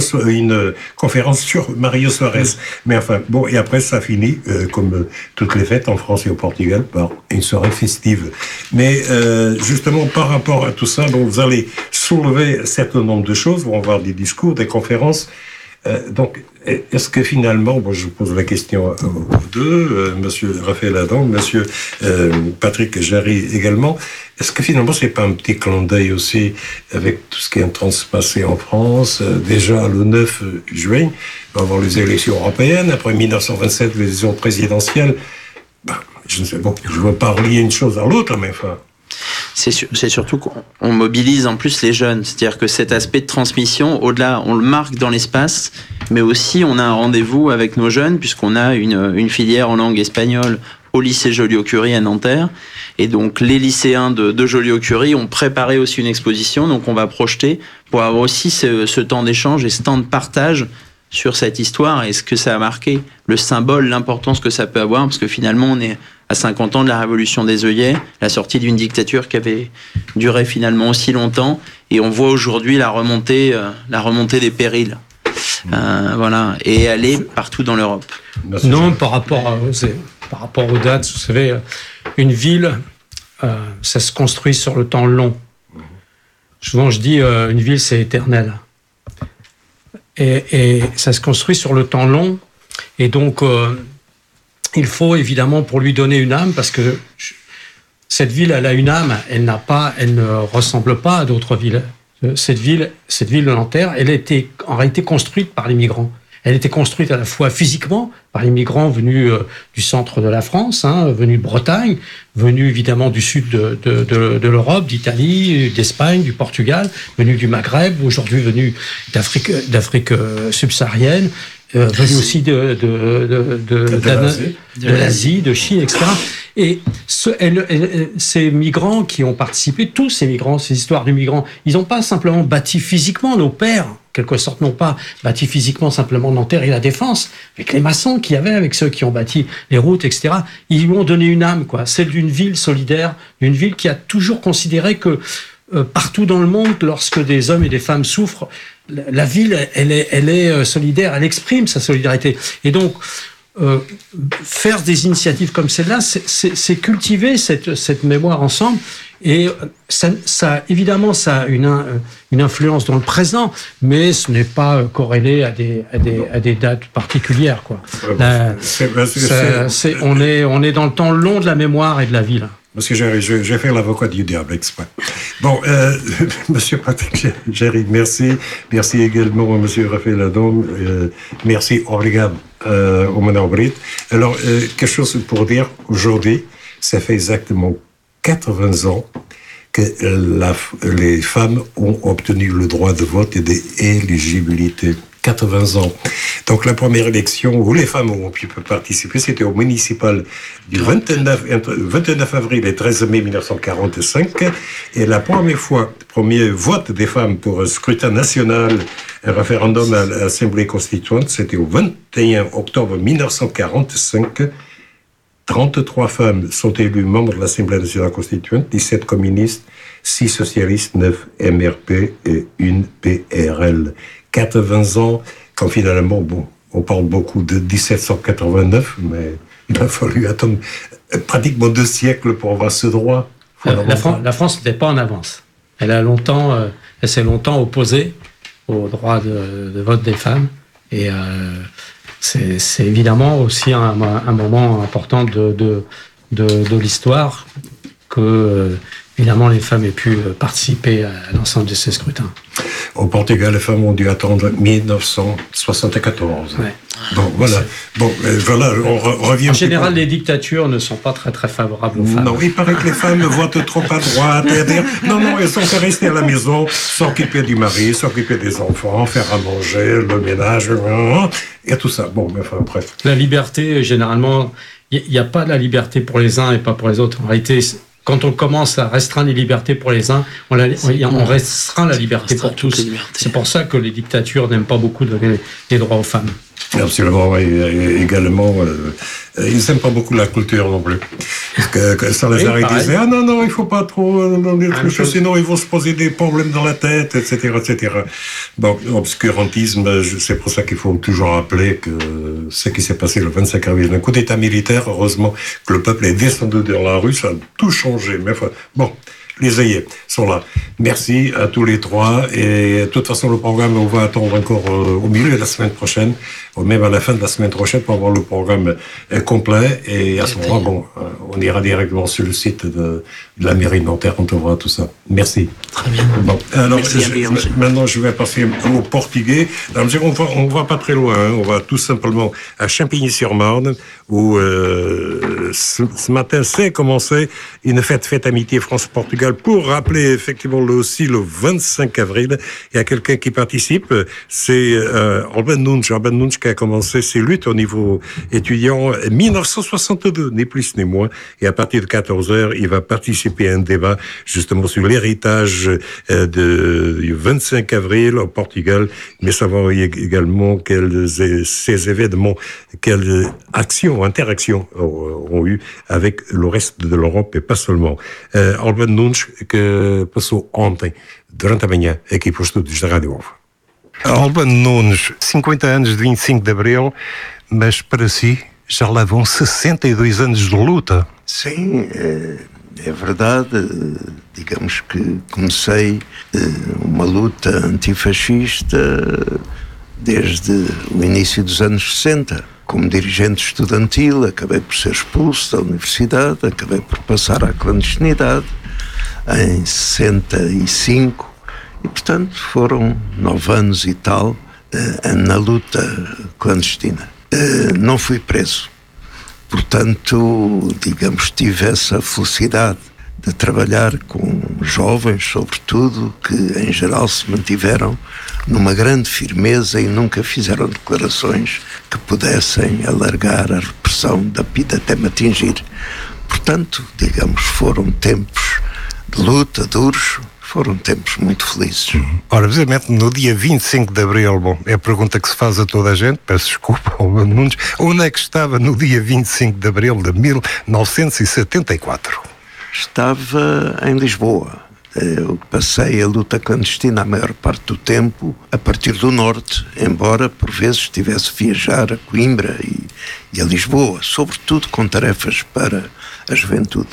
Soares. Mais enfin, bon, et après, ça finit, comme toutes les fêtes en France et au Portugal, par une soirée festive. Mais justement, par rapport à tout ça, bon, vous allez soulever un certain nombre de choses. On va voir des discours, des conférences. Donc, est-ce que finalement, je pose la question aux deux, monsieur Raphaël Adam, monsieur Patrick Jarry également, est-ce que finalement c'est pas un petit clin d'œil aussi avec tout ce qui est en train de se passer en France? Déjà le 9 juin, on va avoir les élections européennes, après 1927 les élections présidentielles. Je ne sais pas, je ne veux pas relier une chose à l'autre, mais enfin... C'est surtout qu'on mobilise en plus les jeunes. C'est-à-dire que cet aspect de transmission, au-delà, on le marque dans l'espace, mais aussi on a un rendez-vous avec nos jeunes, puisqu'on a une filière en langue espagnole au lycée Joliot-Curie à Nanterre. Et donc les lycéens de Joliot-Curie ont préparé aussi une exposition, donc on va projeter pour avoir aussi ce temps d'échange et ce temps de partage sur cette histoire et ce que ça a marqué, le symbole, l'importance que ça peut avoir, parce que finalement on est à 50 ans de la révolution des œillets, la sortie d'une dictature qui avait duré finalement aussi longtemps, et on voit aujourd'hui la remontée des périls. Voilà, et elle est partout dans l'Europe. Non, par rapport aux dates, vous savez, une ville ça se construit sur le temps long. Souvent, je dis, une ville, c'est éternel. Et ça se construit sur le temps long. Et donc, il faut évidemment pour lui donner une âme, parce que cette ville, elle a une âme. Elle ne ressemble pas à d'autres villes. Cette ville de Nanterre, elle a été en réalité construite par les migrants. Elle était construite à la fois physiquement par les migrants venus du centre de la France, venus de Bretagne, venus évidemment du sud de l'Europe, d'Italie, d'Espagne, du Portugal, venus du Maghreb, aujourd'hui venus d'Afrique subsaharienne, venus aussi de l'Asie, de Chine, etc. Et ces migrants qui ont participé, tous ces migrants, ces histoires de migrants, ils n'ont pas simplement bâti physiquement, nos pères, en quelque sorte, n'ont pas bâti physiquement simplement Nanterre et la Défense, avec les maçons qu'il y avait, avec ceux qui ont bâti les routes, etc. Ils lui ont donné une âme, quoi, celle d'une ville solidaire, d'une ville qui a toujours considéré que partout dans le monde, lorsque des hommes et des femmes souffrent, la ville, elle est solidaire, elle exprime sa solidarité. Et donc, faire des initiatives comme celle-là, c'est cultiver cette mémoire ensemble. Et ça évidemment, ça a une influence dans le présent, mais ce n'est pas corrélé à des dates particulières, quoi. On est dans le temps long de la mémoire et de la ville. Monsieur Géry, je vais faire l'avocat du diable exprès. Bon, Monsieur Patrick Géry, merci. Merci également à Monsieur Raphaël Adom. Merci, obrigado, au Madame Brit. Alors, quelque chose pour dire, aujourd'hui, ça fait exactement 80 ans que les femmes ont obtenu le droit de vote et d'éligibilité. 80 ans. Donc la première élection où les femmes ont pu participer, c'était au municipal du 29 avril et 13 mai 1945. Et la premier vote des femmes pour un scrutin national, un référendum à l'Assemblée constituante, c'était au 21 octobre 1945. 33 femmes sont élues membres de l'Assemblée nationale constituante, 17 communistes, 6 socialistes, 9 MRP et 1 PRL. 80 ans, quand finalement, on parle beaucoup de 1789, mais il a fallu attendre pratiquement 2 siècles pour avoir ce droit. La France n'était pas en avance. Elle s'est longtemps opposée au droit de vote des femmes. Et c'est évidemment aussi un moment important de l'histoire que évidemment les femmes aient pu participer à l'ensemble de ces scrutins. Au Portugal, les femmes ont dû attendre 1974. Ouais. Bon, voilà. On revient. En général, les dictatures ne sont pas très très favorables aux femmes. Non, il paraît que les femmes votent trop à droite. Non, elles sont restées à la maison, s'occuper du mari, s'occuper des enfants, faire à manger, le ménage, et tout ça. Bon, mais enfin, bref. La liberté, généralement, il n'y a pas de la liberté pour les uns et pas pour les autres. En réalité, quand on commence à restreindre les libertés pour les uns, on restreint la liberté pour tous. C'est pour ça que les dictatures n'aiment pas beaucoup donner des droits aux femmes. Absolument, oui. Également, ils n'aiment pas beaucoup la culture non plus. Que Salazar disait, non, il ne faut pas trop sinon ils vont se poser des problèmes dans la tête, etc., etc. Bon, obscurantisme, c'est pour ça qu'il faut toujours rappeler que ce qui s'est passé le 25 avril, un coup d'état militaire, heureusement que le peuple est descendu dans la rue, ça a tout changé. Mais enfin, bon. Les aïeux sont là. Merci à tous les trois. Et de toute façon, le programme, on va attendre encore au milieu de la semaine prochaine, ou même à la fin de la semaine prochaine pour avoir le programme complet. Et à ce moment-là, on ira directement sur le site de la mairie de Nanterre, on te voit tout ça. Merci. Très bien. Bon, alors, maintenant, je vais passer au portugais. Alors, on va pas très loin. On va tout simplement à Champigny-sur-Marne, où ce matin, c'est commencé une fête amitié France-Portugal pour rappeler effectivement aussi le 25 avril. Il y a quelqu'un qui participe, c'est Alban Nunes qui a commencé ses luttes au niveau étudiant 1962, ni plus ni moins. Et à partir de 14h, il va participer à un débat justement sur l'héritage du 25 avril au Portugal, mais savoir également ces événements, quelles interactions ont eu avec le reste de l'Europe et pas seulement. Alban Nunes, que passou ontem, durante a manhã, aqui para os estúdios da Rádio Ovo. Alban Nunes, 50 anos de 25 de Abril, mas para si já lá vão 62 anos de luta. Sim, é verdade. Digamos que comecei uma luta antifascista desde o início dos anos 60. Como dirigente estudantil, acabei por ser expulso da universidade, acabei por passar à clandestinidade em 65 e, portanto, foram 9 anos e tal na luta clandestina. Não fui preso. Portanto, digamos, tive essa felicidade de trabalhar com jovens, sobretudo, que em geral se mantiveram numa grande firmeza e nunca fizeram declarações que pudessem alargar a repressão da PIDE até me atingir. Portanto, digamos, foram tempos de luta duros, foram tempos muito felizes. Ora, precisamente no dia 25 de Abril, bom, é a pergunta que se faz a toda a gente, peço desculpa ao Nuno Nunes, onde é que estava no dia 25 de Abril de 1974? Estava em Lisboa. Eu passei a luta clandestina a maior parte do tempo a partir do norte, embora por vezes tivesse de viajar a Coimbra e a Lisboa, sobretudo com tarefas para a juventude.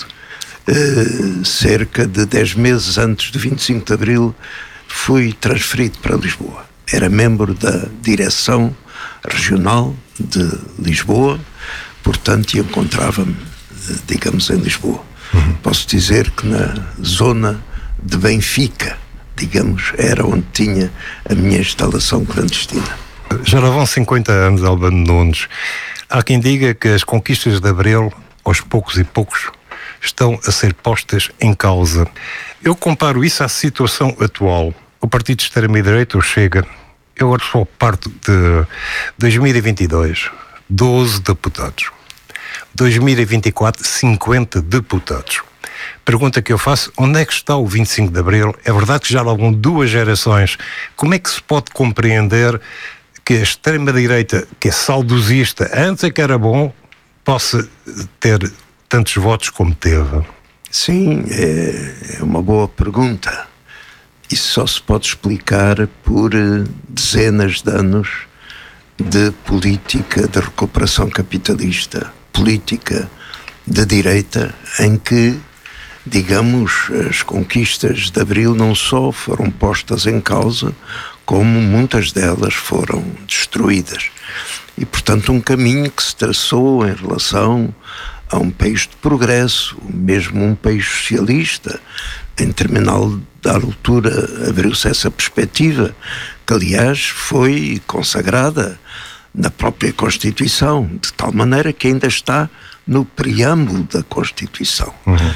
Cerca de 10 meses antes do 25 de Abril fui transferido para Lisboa. Era membro da direção regional de Lisboa, portanto encontrava-me, digamos, em Lisboa. Posso dizer que na zona de Benfica, digamos, era onde tinha a minha instalação clandestina. Já lá vão 50 anos, Albano Nunes. Há quem diga que as conquistas de Abril, aos poucos e poucos, estão a ser postas em causa. Eu comparo isso à situação atual. O partido de extrema-direita, o Chega, eu agora sou parte de 2022, 12 deputados. 2024, 50 deputados. Pergunta que eu faço, onde é que está o 25 de Abril? É verdade que já lá vão 2 gerações. Como é que se pode compreender que a extrema-direita, que é saudosista, antes é que era bom, possa ter tantos votos como teve? Sim, é uma boa pergunta. Isso só se pode explicar por dezenas de anos de política de recuperação capitalista, política de direita, em que, digamos, as conquistas de Abril não só foram postas em causa, como muitas delas foram destruídas. E, portanto, um caminho que se traçou em relação a um país de progresso, mesmo um país socialista. Em determinada altura abriu-se essa perspectiva, que aliás foi consagrada na própria Constituição, de tal maneira que ainda está no preâmbulo da Constituição.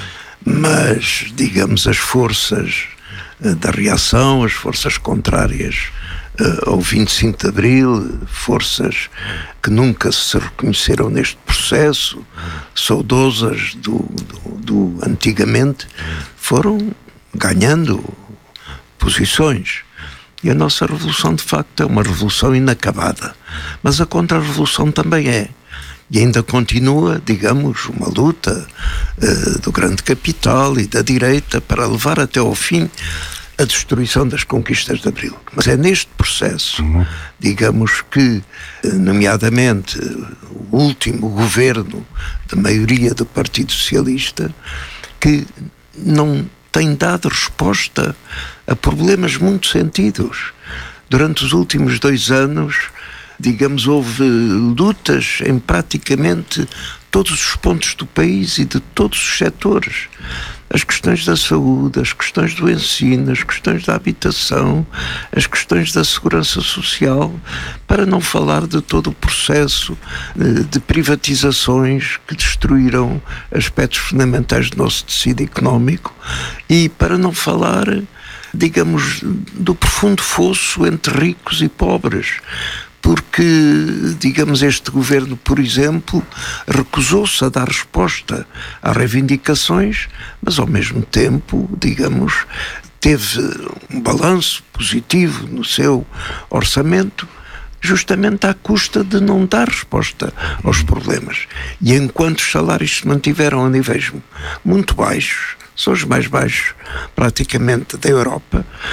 Mas, digamos, as forças da reação, as forças contrárias ao 25 de Abril, forças que nunca se reconheceram neste processo, saudosas do antigamente, foram ganhando posições. E a nossa revolução, de facto, é uma revolução inacabada. Mas a contra-revolução também é. E ainda continua, digamos, uma luta do grande capital e da direita para levar até ao fim a destruição das conquistas de Abril. Mas é neste processo, digamos que, nomeadamente, o último governo de maioria do Partido Socialista, que não tem dado resposta a problemas muito sentidos. Durante os últimos 2 anos, digamos, houve lutas em praticamente todos os pontos do país e de todos os setores. As questões da saúde, as questões do ensino, as questões da habitação, as questões da segurança social, para não falar de todo o processo de privatizações que destruíram aspectos fundamentais do nosso tecido económico, e para não falar, digamos, do profundo fosso entre ricos e pobres. Porque, digamos, este governo, por exemplo, recusou-se a dar resposta às reivindicações, mas ao mesmo tempo, digamos, teve um balanço positivo no seu orçamento, justamente à custa de não dar resposta aos problemas. E enquanto os salários se mantiveram a níveis muito baixos, são os mais baixos praticamente da Europa,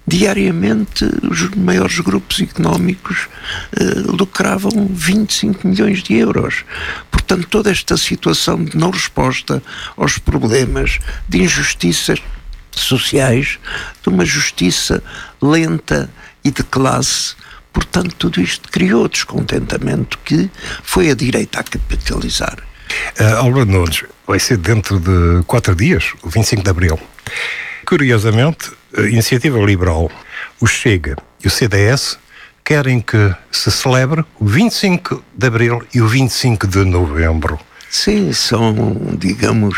diariamente os maiores grupos económicos lucravam 25 milhões de euros. Portanto, toda esta situação de não resposta aos problemas, de injustiças sociais, de uma justiça lenta e de classe, portanto, tudo isto criou descontentamento que foi a direita a capitalizar. Álvaro Nunes, vai ser dentro de 4 dias, o 25 de Abril. Curiosamente, a Iniciativa Liberal, o Chega e o CDS querem que se celebre o 25 de Abril e o 25 de Novembro. Sim, são, digamos,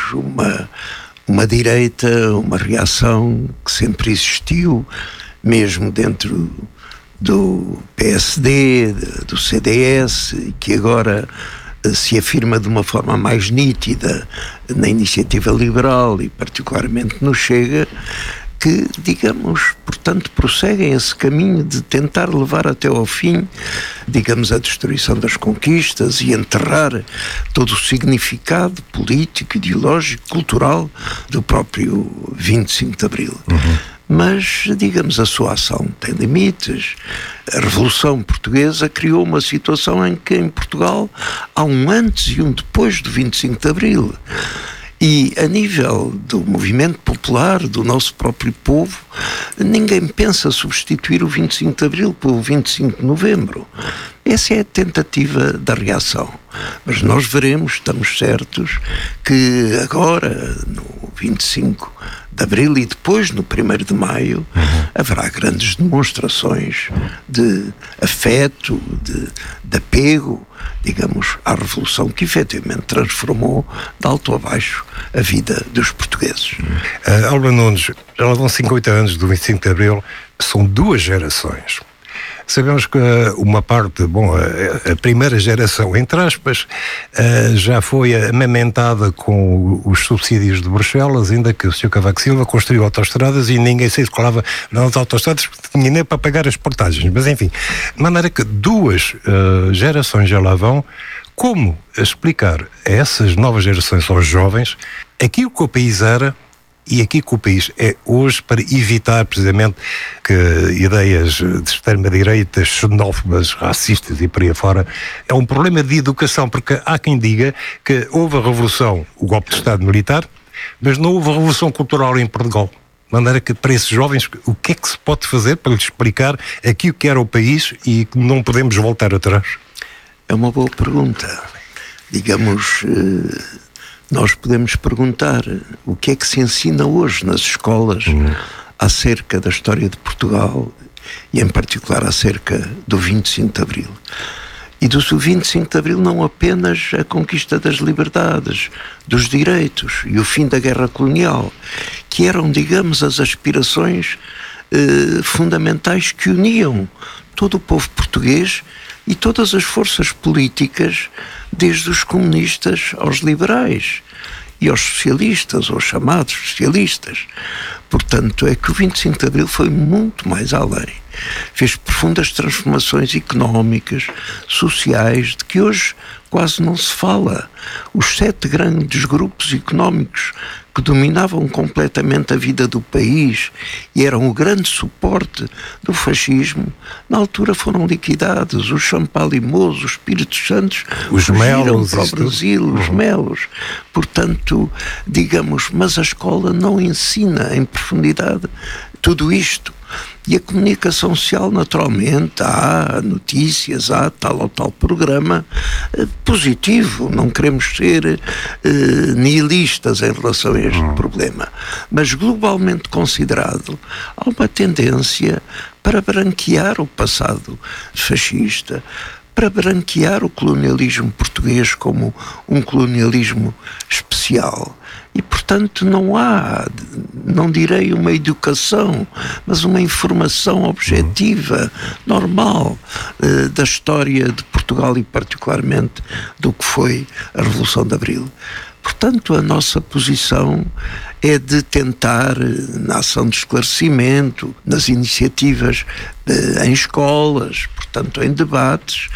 uma direita, uma reação que sempre existiu, mesmo dentro do PSD, do CDS, e que agora se afirma de uma forma mais nítida na Iniciativa Liberal e particularmente no Chega, que, digamos, portanto, prosseguem esse caminho de tentar levar até ao fim, digamos, a destruição das conquistas e enterrar todo o significado político, ideológico, cultural do próprio 25 de Abril. Mas, digamos, a sua ação tem limites. A Revolução Portuguesa criou uma situação em que em Portugal há um antes e um depois do 25 de Abril. E a nível do movimento popular, do nosso próprio povo, ninguém pensa substituir o 25 de Abril pelo 25 de Novembro. Essa é a tentativa da reação. Mas nós veremos, estamos certos, que agora, no 25 de Abril e depois, no 1º de Maio, haverá grandes demonstrações de afeto, de apego, digamos, à Revolução que efetivamente transformou de alto a baixo a vida dos portugueses. Álvaro Nunes, já lá vão 50 anos do 25 de Abril, são 2 gerações. Sabemos que uma parte, a primeira geração, entre aspas, já foi amamentada com os subsídios de Bruxelas, ainda que o Sr. Cavaco Silva construiu autoestradas e ninguém se colava nas autoestradas porque tinha nem para pagar as portagens. Mas enfim, de maneira que 2 gerações já lá vão. Como explicar a essas novas gerações, aos jovens, aquilo que o país era e aqui que o país é hoje, para evitar precisamente que ideias de extrema-direita, xenófobas, racistas e por aí afora, é um problema de educação, porque há quem diga que houve a revolução, o golpe de Estado militar, mas não houve a revolução cultural em Portugal. De maneira que, para esses jovens, o que é que se pode fazer para lhes explicar aquilo que era o país e que não podemos voltar atrás? É uma boa pergunta. Digamos, nós podemos perguntar o que é que se ensina hoje nas escolas acerca da história de Portugal e, em particular, acerca do 25 de Abril. E do 25 de Abril não apenas a conquista das liberdades, dos direitos e o fim da guerra colonial, que eram, digamos, as aspirações fundamentais que uniam todo o povo português e todas as forças políticas, desde os comunistas aos liberais e aos socialistas, aos chamados socialistas. Portanto, é que o 25 de Abril foi muito mais além. Fez profundas transformações económicas, sociais, de que hoje quase não se fala. Os 7 grandes grupos económicos que dominavam completamente a vida do país e eram o grande suporte do fascismo, na altura foram liquidados. Os Champalimous, os Espíritos Santos, os Melos, para o Brasil, os Melos. Portanto, digamos, mas a escola não ensina em profundidade tudo isto. E a comunicação social, naturalmente, há notícias, há tal ou tal programa positivo, não queremos ser nihilistas em relação a este problema, mas globalmente considerado, há uma tendência para branquear o passado fascista, para branquear o colonialismo português como um colonialismo especial. E, portanto, não há, não direi uma educação, mas uma informação objetiva, normal, da história de Portugal e particularmente do que foi a Revolução de Abril. Portanto, a nossa posição é de tentar, na ação de esclarecimento, nas iniciativas em escolas, portanto, em debates,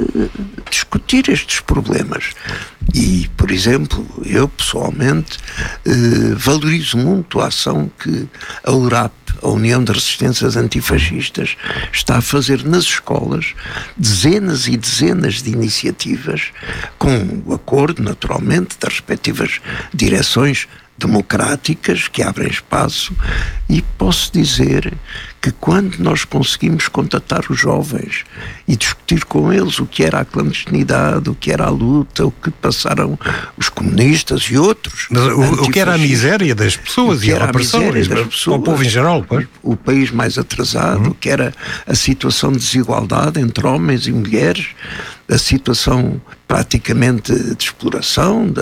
discutir estes problemas. E, por exemplo, eu pessoalmente valorizo muito a ação que a URAP, a União de Resistências Antifascistas, está a fazer nas escolas dezenas e dezenas de iniciativas, com o acordo, naturalmente, das respectivas direções democráticas que abrem espaço, e posso dizer que quando nós conseguimos contatar os jovens e discutir com eles o que era a clandestinidade, o que era a luta, o que passaram os comunistas e outros, mas o que era a miséria das pessoas e a opressão ao povo em geral, pois? O país mais atrasado, o que era a situação de desigualdade entre homens e mulheres, a situação praticamente de exploração,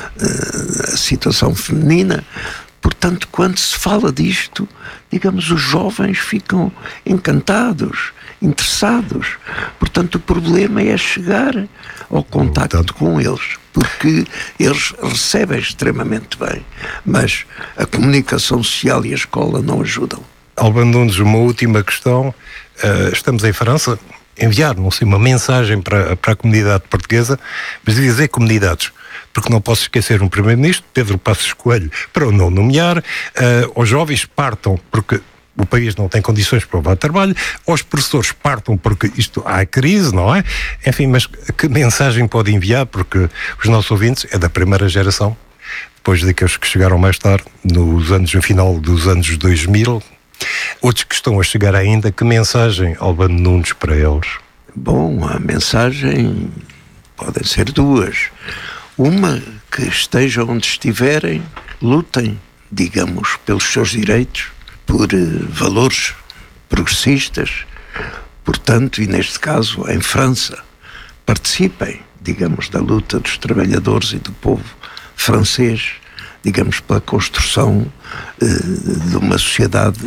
a situação feminina. Portanto, quando se fala disto, digamos, os jovens ficam encantados, interessados. Portanto, o problema é chegar ao contacto com eles, porque eles recebem extremamente bem, mas a comunicação social e a escola não ajudam. Albano Nunes, uma última questão. Estamos em França. Enviar, não sei, uma mensagem para a comunidade portuguesa, mas dizer comunidades, porque não posso esquecer um primeiro-ministro, Pedro Passos Coelho, para o não nomear, os jovens partam porque o país não tem condições para levar trabalho, os professores partam porque há crise, não é? Enfim, mas que mensagem pode enviar? Porque os nossos ouvintes é da primeira geração, depois daqueles que chegaram mais tarde, no final dos anos 2000, outros que estão a chegar ainda. Que mensagem, Albano Nunes, para eles? Bom, a mensagem podem ser duas. Uma, que estejam onde estiverem, lutem, digamos, pelos seus direitos, por valores progressistas, portanto, e neste caso em França, participem, digamos, da luta dos trabalhadores e do povo francês, digamos, pela construção de uma sociedade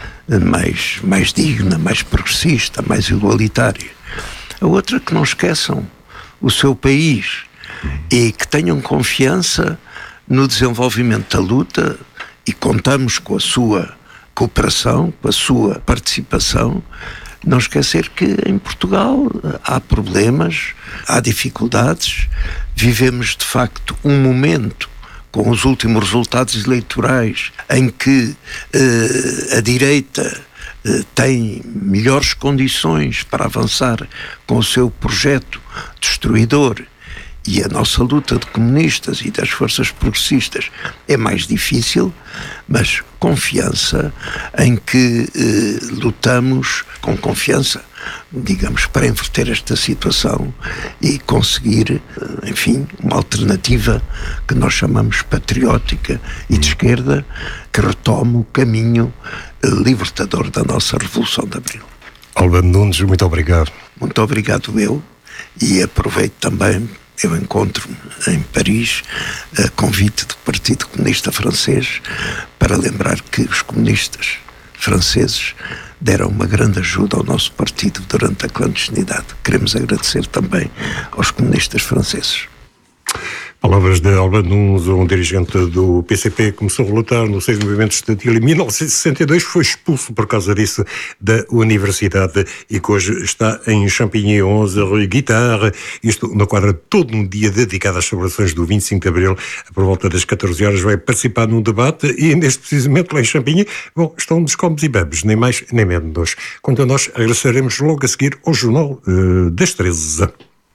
mais digna, mais progressista, mais igualitária. A outra, que não esqueçam o seu país e que tenham confiança no desenvolvimento da luta, e contamos com a sua cooperação, com a sua participação. Não esquecer que em Portugal há problemas, há dificuldades, vivemos de facto um momento, com os últimos resultados eleitorais, em que a direita tem melhores condições para avançar com o seu projeto destruidor, e a nossa luta de comunistas e das forças progressistas é mais difícil, mas confiança em que lutamos com confiança, digamos, para inverter esta situação e conseguir, enfim, uma alternativa que nós chamamos patriótica e de esquerda, que retome o caminho libertador da nossa Revolução de Abril. Albano Nunes, muito obrigado. Muito obrigado eu, e aproveito também. Eu encontro-me em Paris a convite do Partido Comunista Francês para lembrar que os comunistas franceses deram uma grande ajuda ao nosso partido durante a clandestinidade. Queremos agradecer também aos comunistas franceses. Palavras de Albano Nunes, um dirigente do PCP, começou a lutar no 6 movimento estudantil em 1962, foi expulso por causa disso da universidade e que hoje está em Champigny, 11 Rue Guitare, isto na quadra todo um dia dedicado às celebrações do 25 de Abril. Por volta das 14 horas vai participar num debate e neste precisamente lá em Champigny, bom, estão nos comes e bebes, nem mais nem menos. Quanto a nós, regressaremos logo a seguir ao Jornal das 13.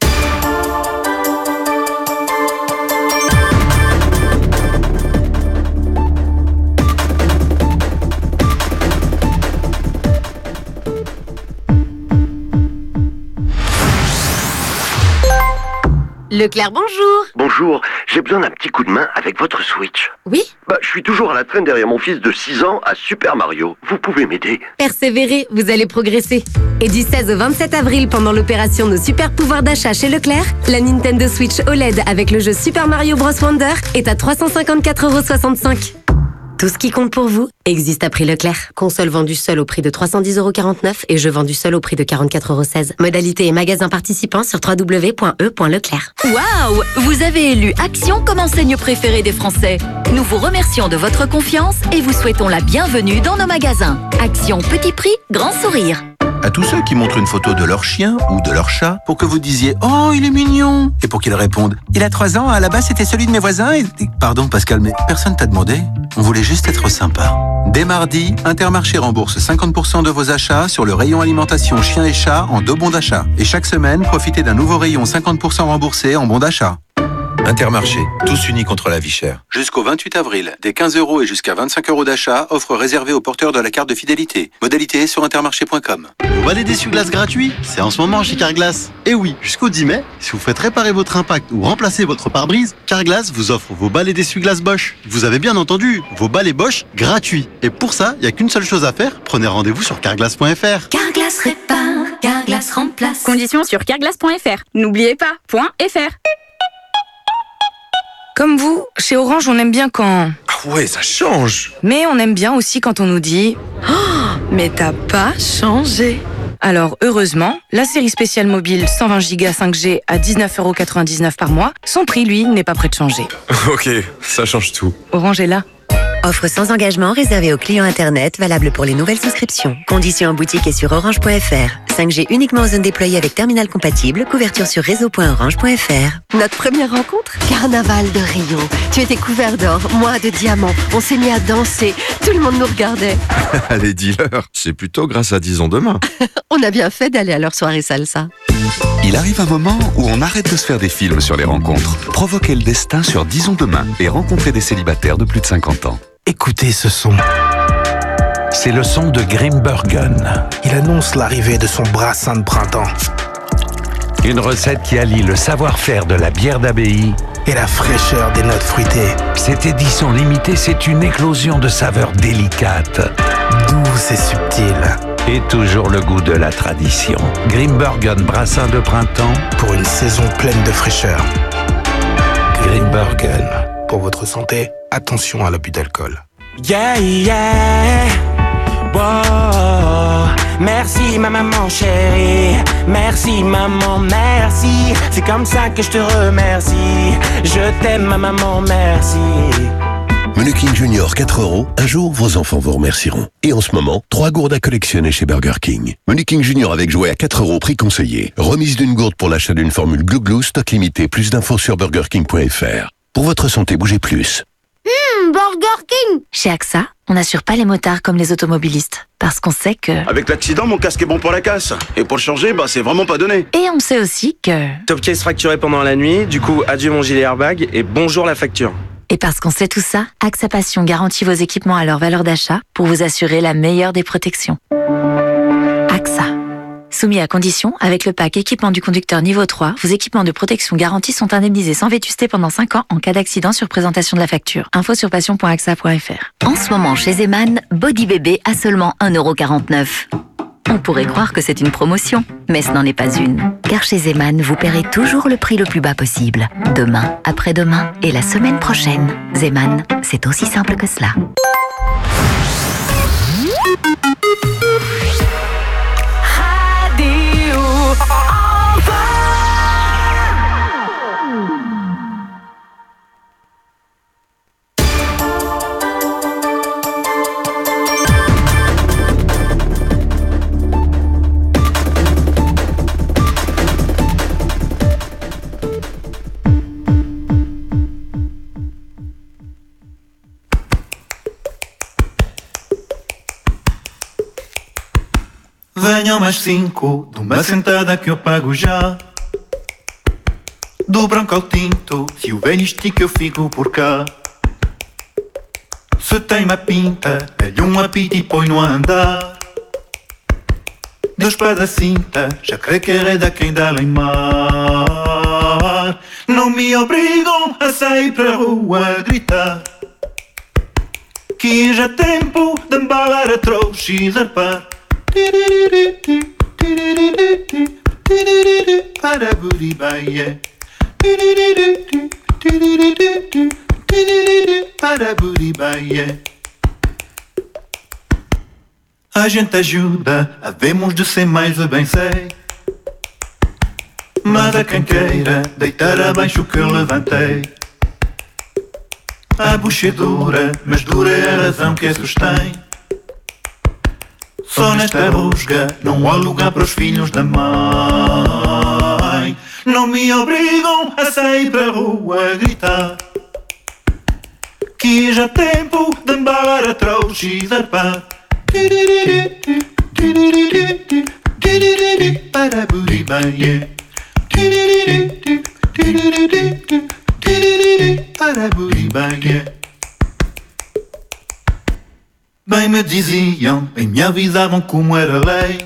Leclerc, bonjour. Bonjour, j'ai besoin d'un petit coup de main avec votre Switch. Oui? Je suis toujours à la traîne derrière mon fils de 6 ans à Super Mario. Vous pouvez m'aider? Persévérez, vous allez progresser. Et du 16 au 27 avril, pendant l'opération Nos Super Pouvoirs d'achat chez Leclerc, la Nintendo Switch OLED avec le jeu Super Mario Bros Wonder est à 354,65 €. Tout ce qui compte pour vous existe à prix Leclerc. Console vendue seule au prix de 310,49 € et jeu vendu seul au prix de 44,16 €. Modalité et magasin participants sur www.e.leclerc. Waouh! Vous avez élu Action comme enseigne préférée des Français. Nous vous remercions de votre confiance et vous souhaitons la bienvenue dans nos magasins. Action petit prix, grand sourire. À tous ceux qui montrent une photo de leur chien ou de leur chat pour que vous disiez « Oh, il est mignon !» et pour qu'ils répondent « Il a 3 ans, à la base c'était celui de mes voisins et... » Pardon Pascal, mais personne t'a demandé. on voulait juste être sympa. Dès mardi, Intermarché rembourse 50% de vos achats sur le rayon alimentation chiens et chats en 2 bons d'achat. Et chaque semaine, profitez d'un nouveau rayon 50% remboursé en bons d'achat. Intermarché, tous unis contre la vie chère. Jusqu'au 28 avril, des 15 € et jusqu'à 25 € d'achat, offre réservée aux porteurs de la carte de fidélité. Modalité sur intermarché.com. Vous balai d'essuie-glace gratuit, c'est en ce moment chez Carglass. Et oui, jusqu'au 10 mai, si vous faites réparer votre impact ou remplacer votre pare-brise, Carglass vous offre vos balais d'essuie-glace Bosch. Vous avez bien entendu, vos balais Bosch gratuits. Et pour ça, il n'y a qu'une seule chose à faire, prenez rendez-vous sur carglass.fr. Carglass répare, Carglass remplace. Conditions sur carglass.fr. N'oubliez pas, .fr. Comme vous, chez Orange, on aime bien quand... Ah ouais, ça change. Mais on aime bien aussi quand on nous dit oh, mais t'as pas changé. Alors, heureusement, la série spéciale mobile 120 Go 5G à 19,99 € par mois, son prix, lui, n'est pas prêt de changer. Ok, ça change tout. Orange est là. Offre sans engagement réservée aux clients Internet, valable pour les nouvelles souscriptions. Conditions en boutique et sur orange.fr. 5G uniquement aux zones déployées avec terminal compatible. Couverture sur réseau.orange.fr. Notre première rencontre, carnaval de Rio. Tu étais couvert d'or, moi de diamants. On s'est mis à danser. Tout le monde nous regardait. Allez, dealer, c'est plutôt grâce à Disons Demain. On a bien fait d'aller à leur soirée salsa. Il arrive un moment où on arrête de se faire des films sur les rencontres. Provoquez le destin sur Disons Demain et rencontrez des célibataires de plus de 50 ans. Écoutez ce son. C'est le son de Grimbergen. Il annonce l'arrivée de son brassin de printemps. Une recette qui allie le savoir-faire de la bière d'abbaye et la fraîcheur des notes fruitées. Cette édition limitée, c'est une éclosion de saveurs délicates, douces et subtiles. Et toujours le goût de la tradition. Grimbergen brassin de printemps pour une saison pleine de fraîcheur. Grimbergen. Pour votre santé, attention à l'abus d'alcool. Yeah, yeah. Wow. Merci ma maman chérie. Merci maman, merci. C'est comme ça que je te remercie. Je t'aime ma maman, merci. Menu King Junior 4 €. Un jour, vos enfants vous remercieront. Et en ce moment, 3 gourdes à collectionner chez Burger King. Menu King Junior avec jouet à 4 € prix conseillé. Remise d'une gourde pour l'achat d'une formule Glou Glou, stock limité. Plus d'infos sur burgerking.fr. Pour votre santé, bougez plus. Burger King. Chez AXA, on n'assure pas les motards comme les automobilistes. Parce qu'on sait que... Avec l'accident, mon casque est bon pour la casse. Et pour le changer, c'est vraiment pas donné. Et on sait aussi que... Top case fracturé pendant la nuit, du coup, adieu mon gilet airbag et bonjour la facture. Et parce qu'on sait tout ça, AXA Passion garantit vos équipements à leur valeur d'achat pour vous assurer la meilleure des protections. AXA. Soumis à condition, avec le pack équipement du conducteur niveau 3, vos équipements de protection garantis sont indemnisés sans vétusté pendant 5 ans en cas d'accident sur présentation de la facture. Info sur passion.axa.fr. En ce moment, chez Zeman, Body Bébé à seulement 1,49 €. On pourrait croire que c'est une promotion, mais ce n'en est pas une. Car chez Zeman, vous paierez toujours le prix le plus bas possible. Demain, après-demain et la semaine prochaine. Zeman, c'est aussi simple que cela. Venham mais 5, de uma sentada que eu pago já. Do branco ao tinto, se o velho estica eu fico por cá. Se tem uma pinta, dê-lhe um apito e põe-no a andar. Deus para a cinta, já creio que hereda quem dá lá em mar. Não me obrigam a sair para a rua a gritar, que já é tempo de embalar a trouxa e zarpar. Para buribaia, para buribaia. A gente ajuda, havemos de ser mais a bem sei. Mas a quem queira deitar abaixo o que eu levantei. A bucha é dura, mas dura é a razão que a sustém. Só nesta rusga não há lugar para os filhos da mãe. Não me obrigam a sair para a rua a gritar, que já tempo de embalar a trouxa e zarpar. Para Buribaia, para Buribaia. Bem me diziam, bem me avisavam como era lei.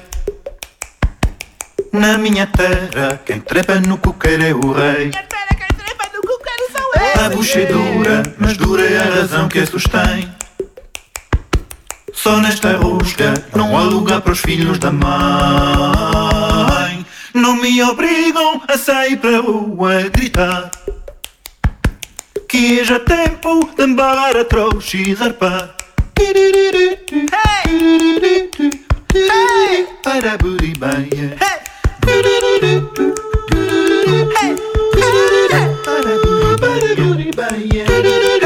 Na minha terra, quem trepa no coqueiro é o rei. A bucha é dura, mas dura é a razão que a sustém. Só nesta rosca não há lugar para os filhos da mãe. Não me obrigam a sair para a rua a gritar, que é já tempo de embalar a trouxa e zarpar. Hey! Para Buribaia. Para Buribaia.